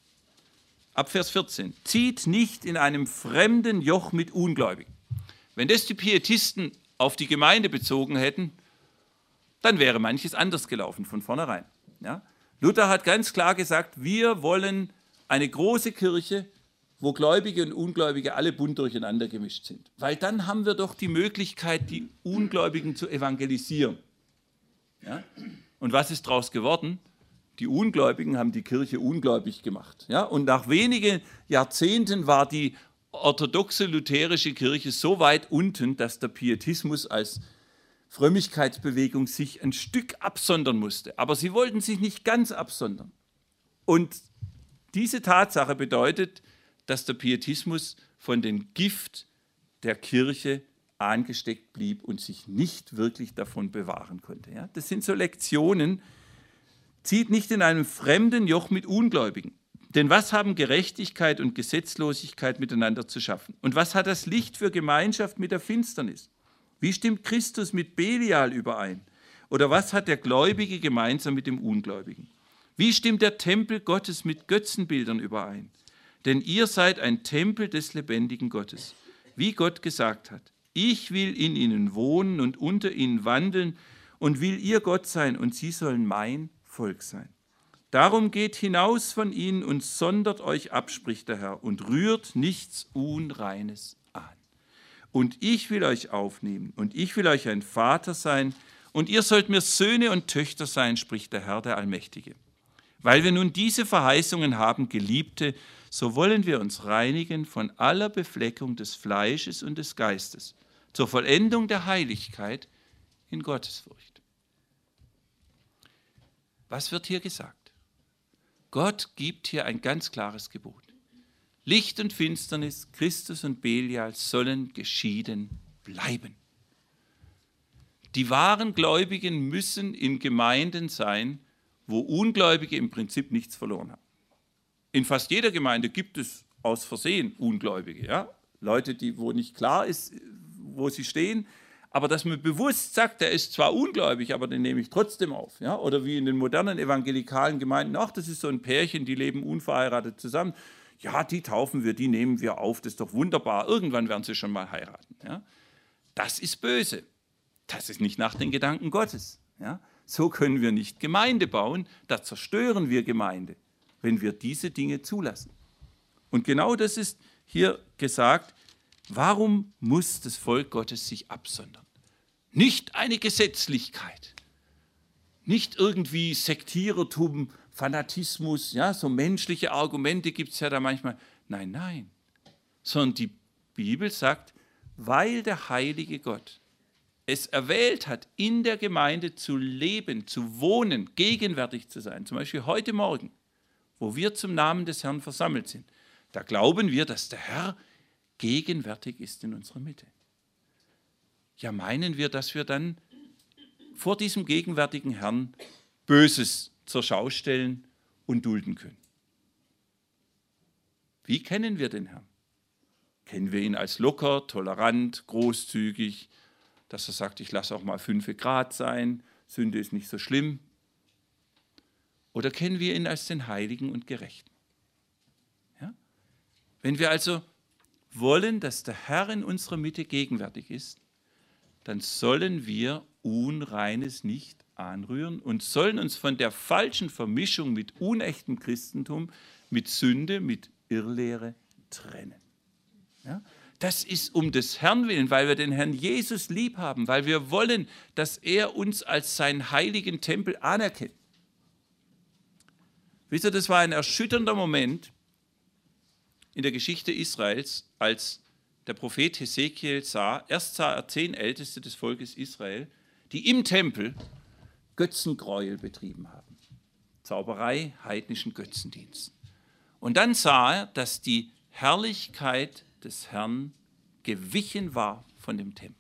Ab Vers 14. Zieht nicht in einem fremden Joch mit Ungläubigen. Wenn das die Pietisten auf die Gemeinde bezogen hätten, dann wäre manches anders gelaufen von vornherein. Ja? Luther hat ganz klar gesagt, wir wollen eine große Kirche, wo Gläubige und Ungläubige alle bunt durcheinander gemischt sind. Weil dann haben wir doch die Möglichkeit, die Ungläubigen zu evangelisieren. Ja? Und was ist daraus geworden? Die Ungläubigen haben die Kirche ungläubig gemacht. Ja? Und nach wenigen Jahrzehnten war die orthodoxe lutherische Kirche so weit unten, dass der Pietismus als Frömmigkeitsbewegung sich ein Stück absondern musste. Aber sie wollten sich nicht ganz absondern. Und diese Tatsache bedeutet, dass der Pietismus von dem Gift der Kirche angesteckt blieb und sich nicht wirklich davon bewahren konnte. Ja? Das sind so Lektionen. Zieht nicht in einem fremden Joch mit Ungläubigen. Denn was haben Gerechtigkeit und Gesetzlosigkeit miteinander zu schaffen? Und was hat das Licht für Gemeinschaft mit der Finsternis? Wie stimmt Christus mit Belial überein? Oder was hat der Gläubige gemeinsam mit dem Ungläubigen? Wie stimmt der Tempel Gottes mit Götzenbildern überein? Denn ihr seid ein Tempel des lebendigen Gottes. Wie Gott gesagt hat, ich will in ihnen wohnen und unter ihnen wandeln und will ihr Gott sein und sie sollen mein Volk sein. Darum geht hinaus von ihnen und sondert euch ab, spricht der Herr, und rührt nichts Unreines an. Und ich will euch aufnehmen und ich will euch ein Vater sein und ihr sollt mir Söhne und Töchter sein, spricht der Herr, der Allmächtige. Weil wir nun diese Verheißungen haben, Geliebte, so wollen wir uns reinigen von aller Befleckung des Fleisches und des Geistes, zur Vollendung der Heiligkeit in Gottesfurcht. Was wird hier gesagt? Gott gibt hier ein ganz klares Gebot. Licht und Finsternis, Christus und Belial sollen geschieden bleiben. Die wahren Gläubigen müssen in Gemeinden sein, wo Ungläubige im Prinzip nichts verloren haben. In fast jeder Gemeinde gibt es aus Versehen Ungläubige, ja? Leute, wo nicht klar ist, wo sie stehen, aber dass man bewusst sagt, der ist zwar ungläubig, aber den nehme ich trotzdem auf. Ja? Oder wie in den modernen evangelikalen Gemeinden, ach, das ist so ein Pärchen, die leben unverheiratet zusammen. Ja, die taufen wir, die nehmen wir auf, das ist doch wunderbar, irgendwann werden sie schon mal heiraten. Ja? Das ist böse. Das ist nicht nach den Gedanken Gottes. Ja? So können wir nicht Gemeinde bauen, da zerstören wir Gemeinde, wenn wir diese Dinge zulassen. Und genau das ist hier gesagt, warum muss das Volk Gottes sich absondern? Nicht eine Gesetzlichkeit, nicht irgendwie Sektierertum, Fanatismus, ja, so menschliche Argumente gibt es ja da manchmal. Nein, nein, sondern die Bibel sagt, weil der heilige Gott es erwählt hat, in der Gemeinde zu leben, zu wohnen, gegenwärtig zu sein, zum Beispiel heute Morgen, wo wir zum Namen des Herrn versammelt sind, da glauben wir, dass der Herr gegenwärtig ist in unserer Mitte. Ja, meinen wir, dass wir dann vor diesem gegenwärtigen Herrn Böses zur Schau stellen und dulden können? Wie kennen wir den Herrn? Kennen wir ihn als locker, tolerant, großzügig, dass er sagt, ich lasse auch mal 5 Grad sein, Sünde ist nicht so schlimm? Oder kennen wir ihn als den Heiligen und Gerechten? Ja? Wenn wir also wollen, dass der Herr in unserer Mitte gegenwärtig ist, dann sollen wir Unreines nicht anrühren und sollen uns von der falschen Vermischung mit unechtem Christentum, mit Sünde, mit Irrlehre trennen. Ja? Das ist um des Herrn willen, weil wir den Herrn Jesus lieb haben, weil wir wollen, dass er uns als seinen heiligen Tempel anerkennt. Wisst ihr, das war ein erschütternder Moment in der Geschichte Israels, als der Prophet Hesekiel sah, erst sah er 10 Älteste des Volkes Israel, die im Tempel Götzengräuel betrieben haben. Zauberei, heidnischen Götzendienst. Und dann sah er, dass die Herrlichkeit des Herrn gewichen war von dem Tempel.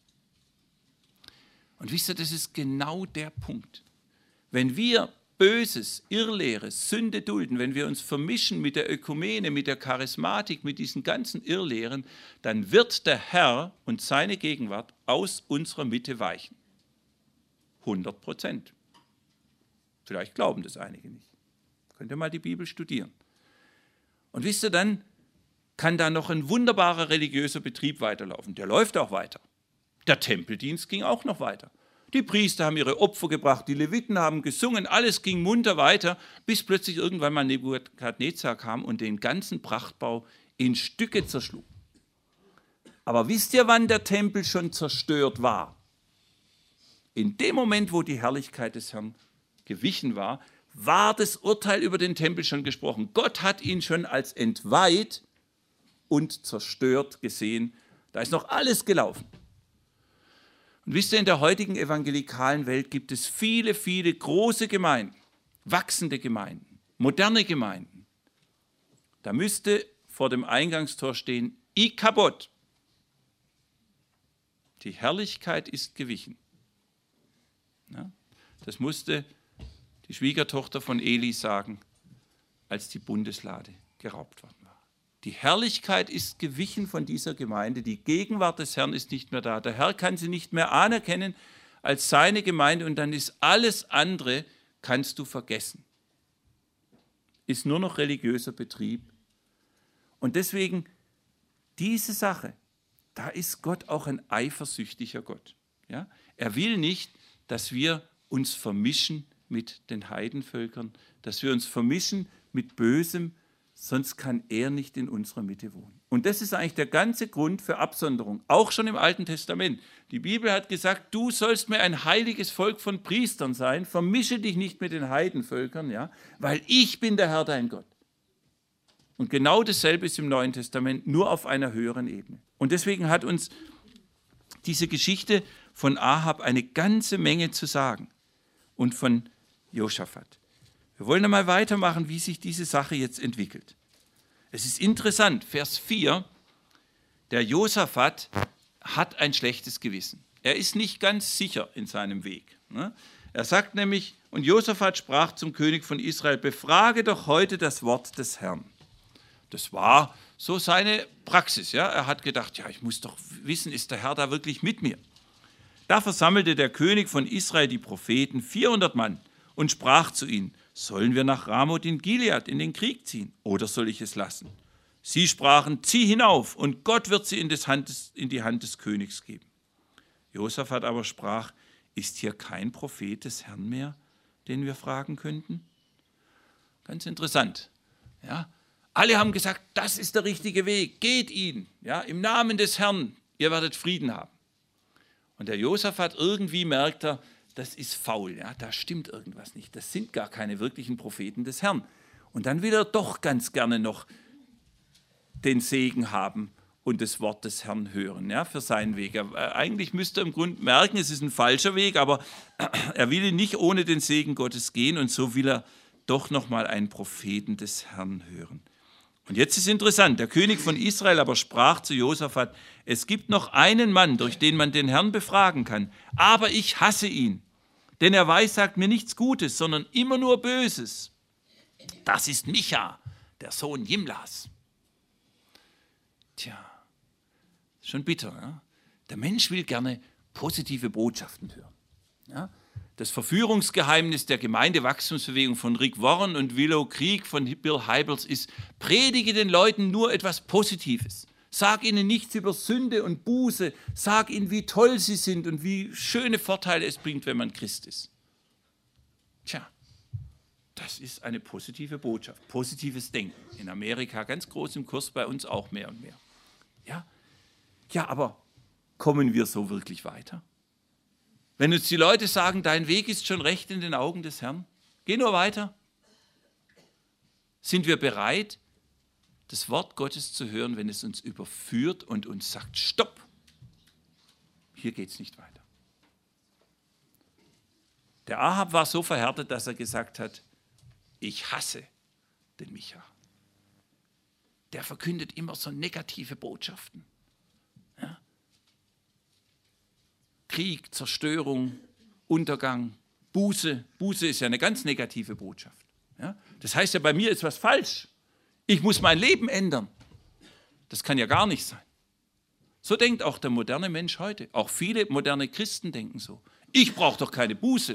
Und wisst ihr, das ist genau der Punkt. Wenn wir Böses, Irrlehre, Sünde dulden, wenn wir uns vermischen mit der Ökumene, mit der Charismatik, mit diesen ganzen Irrlehren, dann wird der Herr und seine Gegenwart aus unserer Mitte weichen. 100%. Vielleicht glauben das einige nicht. Könnt ihr mal die Bibel studieren. Und wisst ihr, dann kann da noch ein wunderbarer religiöser Betrieb weiterlaufen. Der läuft auch weiter. Der Tempeldienst ging auch noch weiter. Die Priester haben ihre Opfer gebracht, die Leviten haben gesungen, alles ging munter weiter, bis plötzlich irgendwann mal Nebukadnezar kam und den ganzen Prachtbau in Stücke zerschlug. Aber wisst ihr, wann der Tempel schon zerstört war? In dem Moment, wo die Herrlichkeit des Herrn gewichen war, war das Urteil über den Tempel schon gesprochen. Gott hat ihn schon als entweiht und zerstört gesehen. Da ist noch alles gelaufen. Und wisst ihr, in der heutigen evangelikalen Welt gibt es viele, viele große Gemeinden, wachsende Gemeinden, moderne Gemeinden. Da müsste vor dem Eingangstor stehen, Ikabod. Die Herrlichkeit ist gewichen. Ja, das musste die Schwiegertochter von Eli sagen, als die Bundeslade geraubt worden war. Die Herrlichkeit ist gewichen von dieser Gemeinde, die Gegenwart des Herrn ist nicht mehr da. Der Herr kann sie nicht mehr anerkennen als seine Gemeinde und dann ist alles andere, kannst du vergessen. Ist nur noch religiöser Betrieb. Und deswegen, diese Sache, da ist Gott auch ein eifersüchtiger Gott. Ja? Er will nicht, dass wir uns vermischen mit den Heidenvölkern, dass wir uns vermischen mit Bösem, sonst kann er nicht in unserer Mitte wohnen. Und das ist eigentlich der ganze Grund für Absonderung, auch schon im Alten Testament. Die Bibel hat gesagt, du sollst mir ein heiliges Volk von Priestern sein, vermische dich nicht mit den Heidenvölkern, ja, weil ich bin der Herr, dein Gott. Und genau dasselbe ist im Neuen Testament, nur auf einer höheren Ebene. Und deswegen hat uns diese Geschichte von Ahab eine ganze Menge zu sagen und von Josaphat. Wir wollen einmal weitermachen, wie sich diese Sache jetzt entwickelt. Es ist interessant, Vers 4, der Josaphat hat ein schlechtes Gewissen. Er ist nicht ganz sicher in seinem Weg. Er sagt nämlich, und Josaphat sprach zum König von Israel, befrage doch heute das Wort des Herrn. Das war so seine Praxis. Ja? Er hat gedacht, ja, ich muss doch wissen, ist der Herr da wirklich mit mir? Da versammelte der König von Israel die Propheten, 400 Mann, und sprach zu ihnen, sollen wir nach Ramoth in Gilead in den Krieg ziehen, oder soll ich es lassen? Sie sprachen, zieh hinauf, und Gott wird sie in die Hand des Königs geben. Josaphat aber sprach, ist hier kein Prophet des Herrn mehr, den wir fragen könnten? Ganz interessant. Ja? Alle haben gesagt, das ist der richtige Weg, geht ihn, ja, im Namen des Herrn, ihr werdet Frieden haben. Und der Josaphat irgendwie merkt er, das ist faul, ja, da stimmt irgendwas nicht, das sind gar keine wirklichen Propheten des Herrn. Und dann will er doch ganz gerne noch den Segen haben und das Wort des Herrn hören, ja, für seinen Weg. Eigentlich müsste er im Grunde merken, es ist ein falscher Weg, aber er will nicht ohne den Segen Gottes gehen und so will er doch nochmal einen Propheten des Herrn hören. Und jetzt ist interessant, der König von Israel aber sprach zu Josaphat, es gibt noch einen Mann, durch den man den Herrn befragen kann, aber ich hasse ihn, denn er weissagt mir nichts Gutes, sondern immer nur Böses. Das ist Micha, der Sohn Jimlas. Tja, schon bitter. Ja? Der Mensch will gerne positive Botschaften hören. Ja? Das Verführungsgeheimnis der Gemeindewachstumsbewegung von Rick Warren und Willow Creek von Bill Hybels ist, predige den Leuten nur etwas Positives. Sag ihnen nichts über Sünde und Buße. Sag ihnen, wie toll sie sind und wie schöne Vorteile es bringt, wenn man Christ ist. Tja, das ist eine positive Botschaft, positives Denken. In Amerika ganz groß im Kurs, bei uns auch mehr und mehr. Ja, aber kommen wir so wirklich weiter? Wenn uns die Leute sagen, dein Weg ist schon recht in den Augen des Herrn, geh nur weiter. Sind wir bereit, das Wort Gottes zu hören, wenn es uns überführt und uns sagt, stopp, hier geht es nicht weiter. Der Ahab war so verhärtet, dass er gesagt hat, ich hasse den Micha. Der verkündet immer so negative Botschaften. Ja? Krieg, Zerstörung, Untergang, Buße. Buße ist ja eine ganz negative Botschaft. Ja? Das heißt ja, bei mir ist was falsch. Ich muss mein Leben ändern. Das kann ja gar nicht sein. So denkt auch der moderne Mensch heute. Auch viele moderne Christen denken so. Ich brauche doch keine Buße.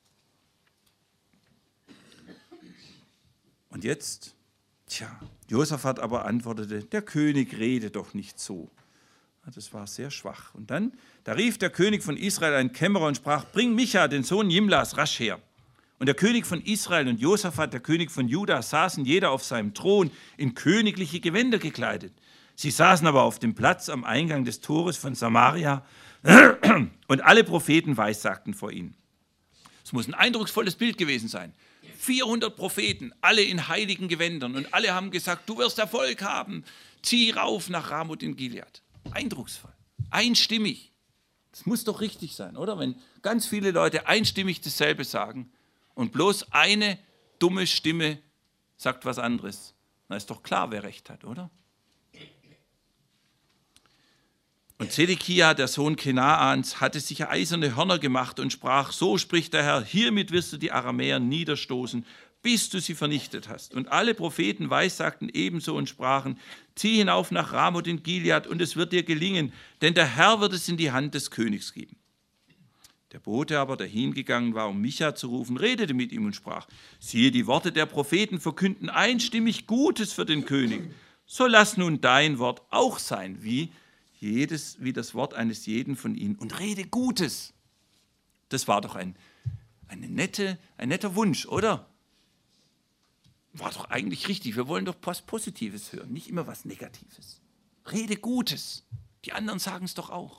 Und jetzt, Josaphat aber antwortete, der König rede doch nicht so. Das war sehr schwach. Und dann, da rief der König von Israel einen Kämmerer und sprach, bring Micha, den Sohn Jimlas, rasch her. Und der König von Israel und Josaphat, der König von Juda, saßen jeder auf seinem Thron in königliche Gewänder gekleidet. Sie saßen aber auf dem Platz am Eingang des Tores von Samaria und alle Propheten weissagten vor ihnen. Es muss ein eindrucksvolles Bild gewesen sein. 400 Propheten, alle in heiligen Gewändern und alle haben gesagt, du wirst Erfolg haben, zieh rauf nach Ramoth in Gilead. Eindrucksvoll, einstimmig. Das muss doch richtig sein, oder? Wenn ganz viele Leute einstimmig dasselbe sagen und bloß eine dumme Stimme sagt was anderes, dann ist doch klar, wer recht hat, oder? Und Zedekia, der Sohn Kenaans, hatte sich eiserne Hörner gemacht und sprach, so spricht der Herr, hiermit wirst du die Aramäer niederstoßen, bis du sie vernichtet hast. Und alle Propheten weissagten ebenso und sprachen, zieh hinauf nach Ramoth in Gilead und es wird dir gelingen, denn der Herr wird es in die Hand des Königs geben. Der Bote aber, der hingegangen war, um Micha zu rufen, redete mit ihm und sprach, siehe, die Worte der Propheten verkünden einstimmig Gutes für den König. So lass nun dein Wort auch sein, wie das Wort eines jeden von ihnen und rede Gutes. Das war doch ein netter Wunsch, oder? War doch eigentlich richtig. Wir wollen doch was Positives hören, nicht immer was Negatives. Rede Gutes. Die anderen sagen es doch auch.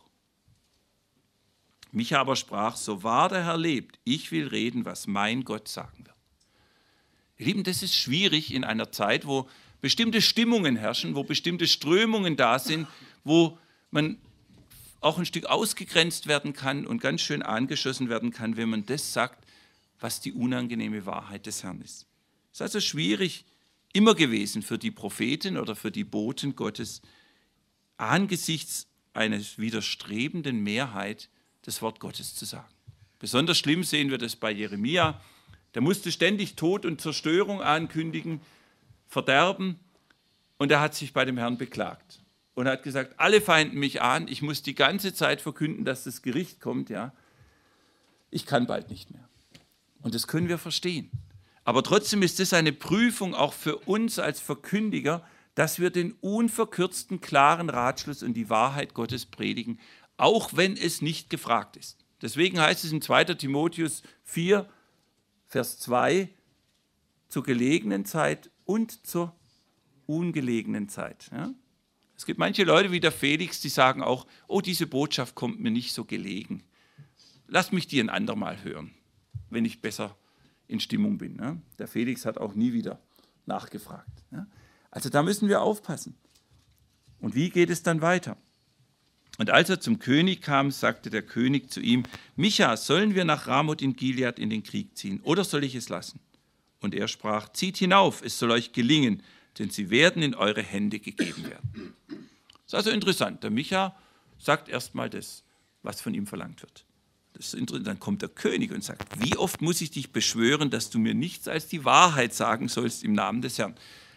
Micha aber sprach, so wahr der Herr lebt, ich will reden, was mein Gott sagen wird. Ihr Lieben, das ist schwierig in einer Zeit, wo bestimmte Stimmungen herrschen, wo bestimmte Strömungen da sind, wo man auch ein Stück ausgegrenzt werden kann und ganz schön angeschossen werden kann, wenn man das sagt, was die unangenehme Wahrheit des Herrn ist. Es ist also schwierig immer gewesen für die Propheten oder für die Boten Gottes, angesichts einer widerstrebenden Mehrheit das Wort Gottes zu sagen. Besonders schlimm sehen wir das bei Jeremia. Der musste ständig Tod und Zerstörung ankündigen, Verderben, und er hat sich bei dem Herrn beklagt. Und hat gesagt, alle feinden mich an, ich muss die ganze Zeit verkünden, dass das Gericht kommt, ja. Ich kann bald nicht mehr. Und das können wir verstehen. Aber trotzdem ist es eine Prüfung auch für uns als Verkündiger, dass wir den unverkürzten, klaren Ratschluss und die Wahrheit Gottes predigen, auch wenn es nicht gefragt ist. Deswegen heißt es in 2. Timotheus 4, Vers 2, zur gelegenen Zeit und zur ungelegenen Zeit, ja. Es gibt manche Leute wie der Felix, die sagen auch, oh, diese Botschaft kommt mir nicht so gelegen. Lass mich die ein andermal hören, wenn ich besser in Stimmung bin. Ne? Der Felix hat auch nie wieder nachgefragt. Ne? Also da müssen wir aufpassen. Und wie geht es dann weiter? Und als er zum König kam, sagte der König zu ihm, Micha, sollen wir nach Ramoth in Gilead in den Krieg ziehen oder soll ich es lassen? Und er sprach, zieht hinauf, es soll euch gelingen, denn sie werden in eure Hände gegeben werden. Das ist also interessant. Der Micha sagt erstmal das, was von ihm verlangt wird. Das ist interessant. Dann kommt der König und sagt, wie oft muss ich dich beschwören, dass du mir nichts als die Wahrheit sagen sollst im Namen des Herrn.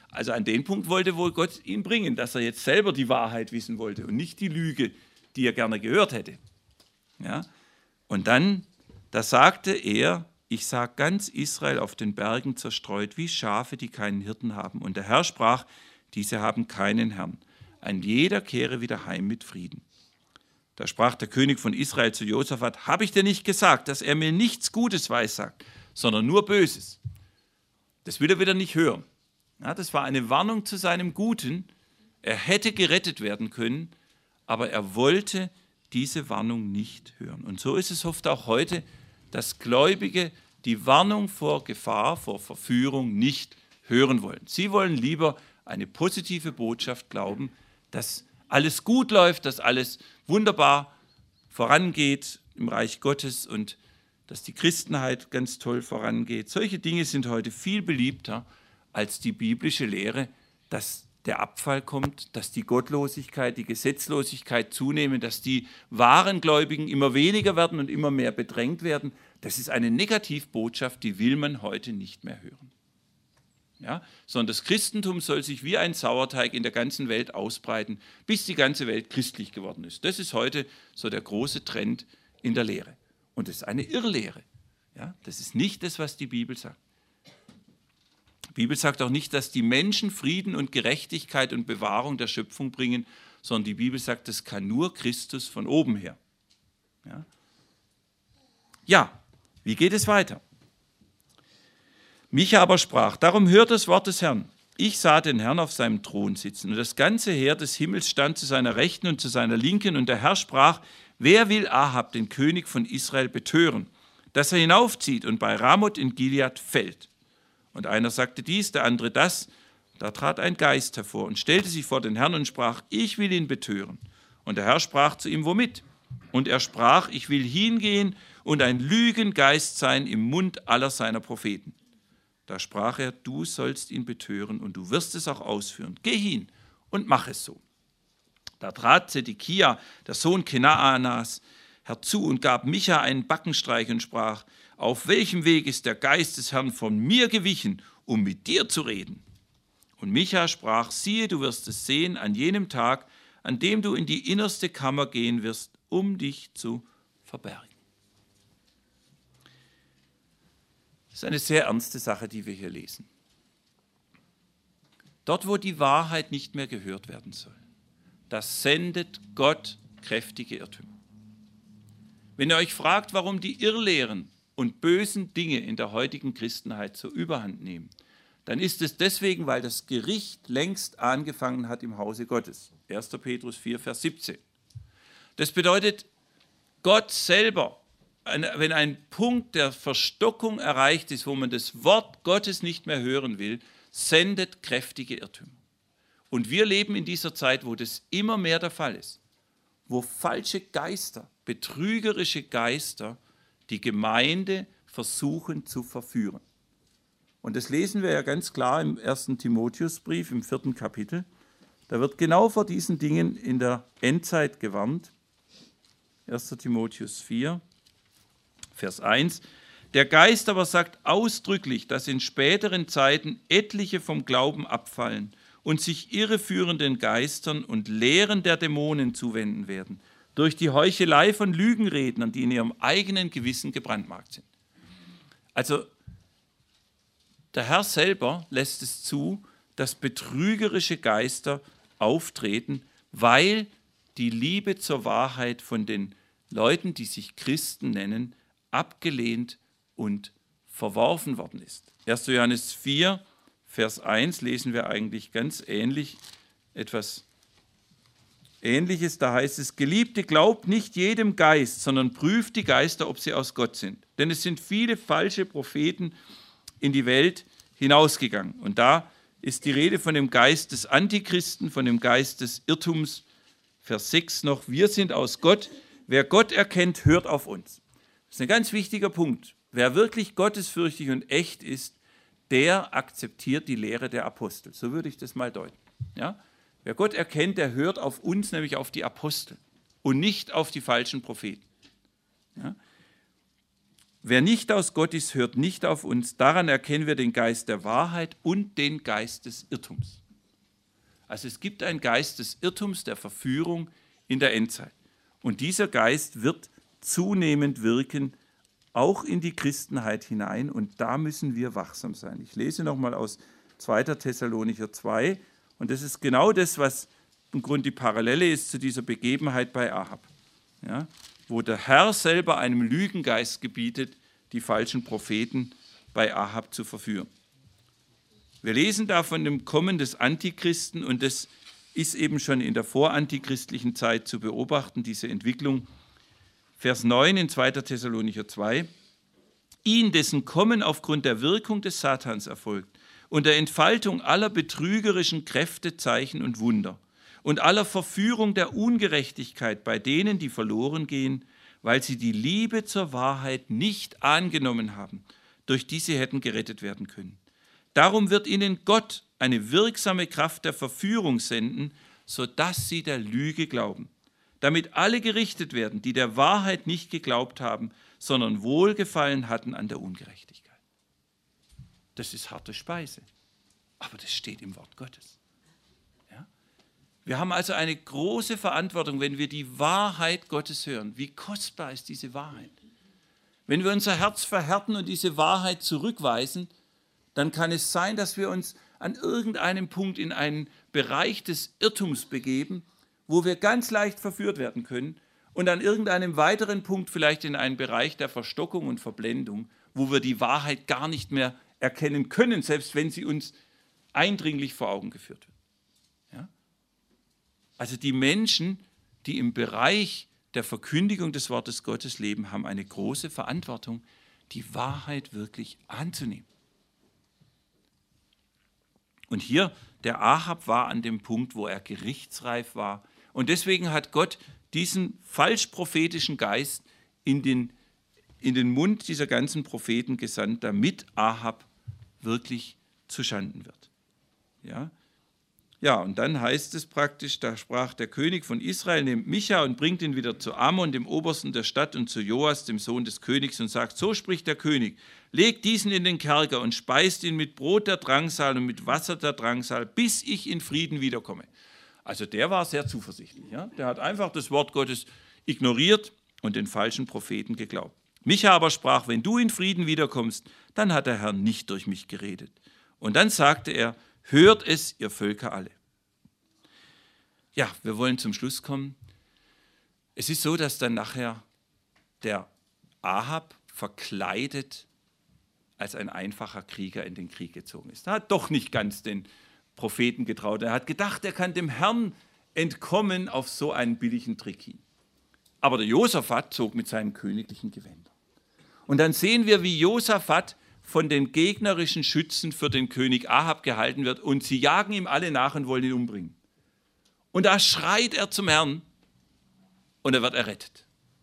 Also an den Punkt wollte wohl Gott ihn bringen, dass er jetzt selber die Wahrheit wissen wollte und nicht die Lüge, die er gerne gehört hätte. Ja? Und dann, da sagte er, ich sah ganz Israel auf den Bergen zerstreut, wie Schafe, die keinen Hirten haben. Und der Herr sprach, diese haben keinen Herrn. Ein jeder kehre wieder heim mit Frieden. Da sprach der König von Israel zu Josaphat, habe ich dir nicht gesagt, dass er mir nichts Gutes weissagt, sondern nur Böses? Das will er wieder nicht hören. Ja, das war eine Warnung zu seinem Guten. Er hätte gerettet werden können, aber er wollte diese Warnung nicht hören. Und so ist es oft auch heute, dass Gläubige die Warnung vor Gefahr, vor Verführung nicht hören wollen. Sie wollen lieber eine positive Botschaft glauben, dass alles gut läuft, dass alles wunderbar vorangeht im Reich Gottes und dass die Christenheit ganz toll vorangeht. Solche Dinge sind heute viel beliebter als die biblische Lehre, dass der Abfall kommt, dass die Gottlosigkeit, die Gesetzlosigkeit zunehmen, dass die wahren Gläubigen immer weniger werden und immer mehr bedrängt werden. Das ist eine Negativbotschaft, die will man heute nicht mehr hören. Ja? Sondern das Christentum soll sich wie ein Sauerteig in der ganzen Welt ausbreiten, bis die ganze Welt christlich geworden ist. Das ist heute so der große Trend in der Lehre. Und das ist eine Irrlehre. Ja? Das ist nicht das, was die Bibel sagt. Die Bibel sagt auch nicht, dass die Menschen Frieden und Gerechtigkeit und Bewahrung der Schöpfung bringen, sondern die Bibel sagt, das kann nur Christus von oben her. Ja, wie geht es weiter? Micha aber sprach, darum hört das Wort des Herrn. Ich sah den Herrn auf seinem Thron sitzen und das ganze Heer des Himmels stand zu seiner Rechten und zu seiner Linken und der Herr sprach, wer will Ahab, den König von Israel, betören, dass er hinaufzieht und bei Ramoth in Gilead fällt? Und einer sagte dies, der andere das. Da trat ein Geist hervor und stellte sich vor den Herrn und sprach, ich will ihn betören. Und der Herr sprach zu ihm, womit? Und er sprach, ich will hingehen und ein Lügengeist sein im Mund aller seiner Propheten. Da sprach er, du sollst ihn betören und du wirst es auch ausführen. Geh hin und mach es so. Da trat Zedekia, der Sohn Kenaanas, herzu und gab Micha einen Backenstreich und sprach, auf welchem Weg ist der Geist des Herrn von mir gewichen, um mit dir zu reden? Und Micha sprach, siehe, du wirst es sehen an jenem Tag, an dem du in die innerste Kammer gehen wirst, um dich zu verbergen. Das ist eine sehr ernste Sache, die wir hier lesen. Dort, wo die Wahrheit nicht mehr gehört werden soll, da sendet Gott kräftige Irrtümer. Wenn ihr euch fragt, warum die Irrlehren und bösen Dinge in der heutigen Christenheit so überhand nehmen, dann ist es deswegen, weil das Gericht längst angefangen hat im Hause Gottes. 1. Petrus 4, Vers 17. Das bedeutet, Gott selber, wenn ein Punkt der Verstockung erreicht ist, wo man das Wort Gottes nicht mehr hören will, sendet kräftige Irrtümer. Und wir leben in dieser Zeit, wo das immer mehr der Fall ist, wo falsche Geister, betrügerische Geister die Gemeinde versuchen zu verführen. Und das lesen wir ja ganz klar im 1. Timotheusbrief, im 4. Kapitel. Da wird genau vor diesen Dingen in der Endzeit gewarnt. 1. Timotheus 4, Vers 1. Der Geist aber sagt ausdrücklich, dass in späteren Zeiten etliche vom Glauben abfallen und sich irreführenden Geistern und Lehren der Dämonen zuwenden werden, durch die Heuchelei von Lügenrednern, die in ihrem eigenen Gewissen gebrandmarkt sind. Also der Herr selber lässt es zu, dass betrügerische Geister auftreten, weil die Liebe zur Wahrheit von den Leuten, die sich Christen nennen, abgelehnt und verworfen worden ist. 1. Johannes 4, Vers 1 lesen wir eigentlich ganz ähnlich, etwas Ähnliches. Da heißt es, Geliebte, glaubt nicht jedem Geist, sondern prüft die Geister, ob sie aus Gott sind. Denn es sind viele falsche Propheten in die Welt hinausgegangen. Und da ist die Rede von dem Geist des Antichristen, von dem Geist des Irrtums. Vers 6 noch, wir sind aus Gott. Wer Gott erkennt, hört auf uns. Das ist ein ganz wichtiger Punkt. Wer wirklich gottesfürchtig und echt ist, der akzeptiert die Lehre der Apostel. So würde ich das mal deuten. Ja? Wer Gott erkennt, der hört auf uns, nämlich auf die Apostel und nicht auf die falschen Propheten. Ja? wer nicht aus Gott ist, hört nicht auf uns. Daran erkennen wir den Geist der Wahrheit und den Geist des Irrtums. Also es gibt einen Geist des Irrtums, der Verführung in der Endzeit. Und dieser Geist wird zunehmend wirken, auch in die Christenheit hinein. Und da müssen wir wachsam sein. Ich lese nochmal aus 2. Thessalonicher 2. Und das ist genau das, was im Grunde die Parallele ist zu dieser Begebenheit bei Ahab. Ja, wo der Herr selber einem Lügengeist gebietet, die falschen Propheten bei Ahab zu verführen. Wir lesen da von dem Kommen des Antichristen und das ist eben schon in der vorantichristlichen Zeit zu beobachten, diese Entwicklung. Vers 9 in 2. Thessalonicher 2. Ihn, dessen Kommen aufgrund der Wirkung des Satans erfolgt und der Entfaltung aller betrügerischen Kräfte, Zeichen und Wunder und aller Verführung der Ungerechtigkeit bei denen, die verloren gehen, weil sie die Liebe zur Wahrheit nicht angenommen haben, durch die sie hätten gerettet werden können. Darum wird ihnen Gott eine wirksame Kraft der Verführung senden, sodass sie der Lüge glauben, damit alle gerichtet werden, die der Wahrheit nicht geglaubt haben, sondern Wohlgefallen hatten an der Ungerechtigkeit. Das ist harte Speise, aber das steht im Wort Gottes. Ja? Wir haben also eine große Verantwortung, wenn wir die Wahrheit Gottes hören. Wie kostbar ist diese Wahrheit? Wenn wir unser Herz verhärten und diese Wahrheit zurückweisen, dann kann es sein, dass wir uns an irgendeinem Punkt in einen Bereich des Irrtums begeben, wo wir ganz leicht verführt werden können und an irgendeinem weiteren Punkt vielleicht in einen Bereich der Verstockung und Verblendung, wo wir die Wahrheit gar nicht mehr erkennen können, selbst wenn sie uns eindringlich vor Augen geführt wird. Ja? Also die Menschen, die im Bereich der Verkündigung des Wortes Gottes leben, haben eine große Verantwortung, die Wahrheit wirklich anzunehmen. Und hier, der Ahab war an dem Punkt, wo er gerichtsreif war. Und deswegen hat Gott diesen falsch-prophetischen Geist in den Mund dieser ganzen Propheten gesandt, damit Ahab wirklich zuschanden wird. Ja, und dann heißt es praktisch, da sprach der König von Israel, nehmt Micha und bringt ihn wieder zu Amon, dem Obersten der Stadt, und zu Joas, dem Sohn des Königs, und sagt, so spricht der König, legt diesen in den Kerker und speist ihn mit Brot der Drangsal und mit Wasser der Drangsal, bis ich in Frieden wiederkomme. Also der war sehr zuversichtlich. Ja? Der hat einfach das Wort Gottes ignoriert und den falschen Propheten geglaubt. Micha aber sprach, wenn du in Frieden wiederkommst, dann hat der Herr nicht durch mich geredet. Und dann sagte er, hört es, ihr Völker alle. Ja, wir wollen zum Schluss kommen. Es ist so, dass dann nachher der Ahab verkleidet als ein einfacher Krieger in den Krieg gezogen ist. Er hat doch nicht ganz den Propheten getraut. Er hat gedacht, er kann dem Herrn entkommen auf so einen billigen Trick hin. Aber der Josaphat zog mit seinen königlichen Gewändern. Und dann sehen wir, wie Josaphat von den gegnerischen Schützen für den König Ahab gehalten wird und sie jagen ihm alle nach und wollen ihn umbringen. Und da schreit er zum Herrn und er wird errettet.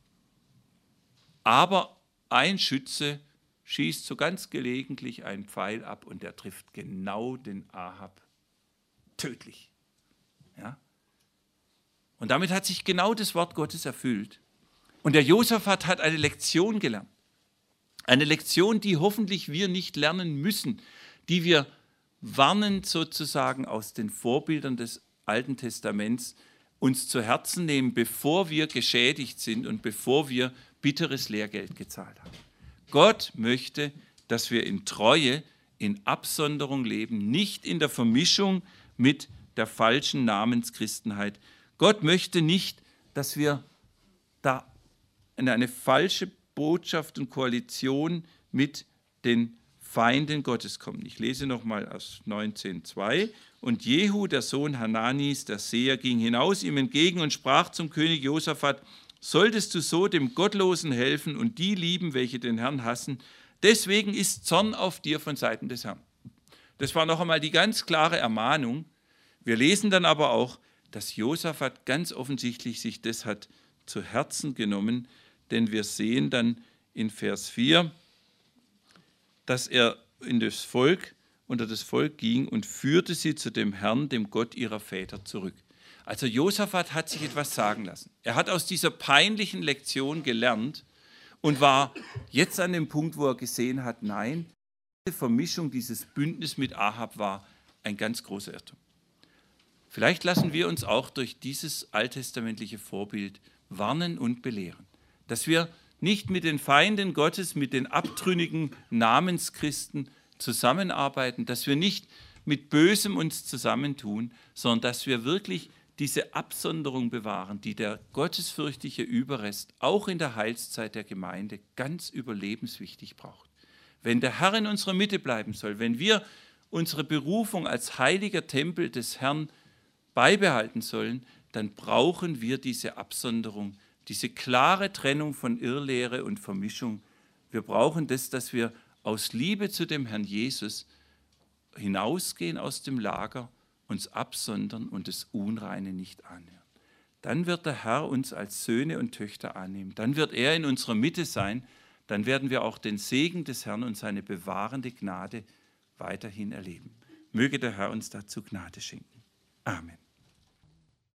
Aber ein Schütze schießt so ganz gelegentlich einen Pfeil ab und der trifft genau den Ahab tödlich. Ja? Und damit hat sich genau das Wort Gottes erfüllt. Und der Josaphat hat eine Lektion gelernt. Eine Lektion, die hoffentlich wir nicht lernen müssen, die wir warnend sozusagen aus den Vorbildern des Alten Testaments uns zu Herzen nehmen, bevor wir geschädigt sind und bevor wir bitteres Lehrgeld gezahlt haben. Gott möchte, dass wir in Treue, in Absonderung leben, nicht in der Vermischung mit der falschen Namenschristenheit. Gott möchte nicht, dass wir da in eine falsche Botschaft und Koalition mit den Feinden Gottes kommen. Ich lese nochmal aus 19,2. Und Jehu, der Sohn Hananis, der Seher, ging hinaus ihm entgegen und sprach zum König Josaphat, solltest du so dem Gottlosen helfen und die lieben, welche den Herrn hassen, deswegen ist Zorn auf dir von Seiten des Herrn. Das war noch einmal die ganz klare Ermahnung. Wir lesen dann aber auch, dass Josaphat ganz offensichtlich sich das hat zu Herzen genommen, denn wir sehen dann in Vers 4, dass er unter das Volk ging und führte sie zu dem Herrn, dem Gott ihrer Väter, zurück. Also Josaphat hat sich etwas sagen lassen. Er hat aus dieser peinlichen Lektion gelernt und war jetzt an dem Punkt, wo er gesehen hat, nein, diese Vermischung, dieses Bündnis mit Ahab war ein ganz großer Irrtum. Vielleicht lassen wir uns auch durch dieses alttestamentliche Vorbild warnen und belehren, dass wir nicht mit den Feinden Gottes, mit den abtrünnigen Namenschristen zusammenarbeiten, dass wir nicht mit Bösem uns zusammentun, sondern dass wir wirklich diese Absonderung bewahren, die der gottesfürchtige Überrest auch in der Heilszeit der Gemeinde ganz überlebenswichtig braucht. Wenn der Herr in unserer Mitte bleiben soll, wenn wir unsere Berufung als heiliger Tempel des Herrn beibehalten sollen, dann brauchen wir diese Absonderung, diese klare Trennung von Irrlehre und Vermischung. Wir brauchen das, dass wir aus Liebe zu dem Herrn Jesus hinausgehen aus dem Lager, uns absondern und das Unreine nicht anhören. Dann wird der Herr uns als Söhne und Töchter annehmen. Dann wird er in unserer Mitte sein. Dann werden wir auch den Segen des Herrn und seine bewahrende Gnade weiterhin erleben. Möge der Herr uns dazu Gnade schenken. Amen.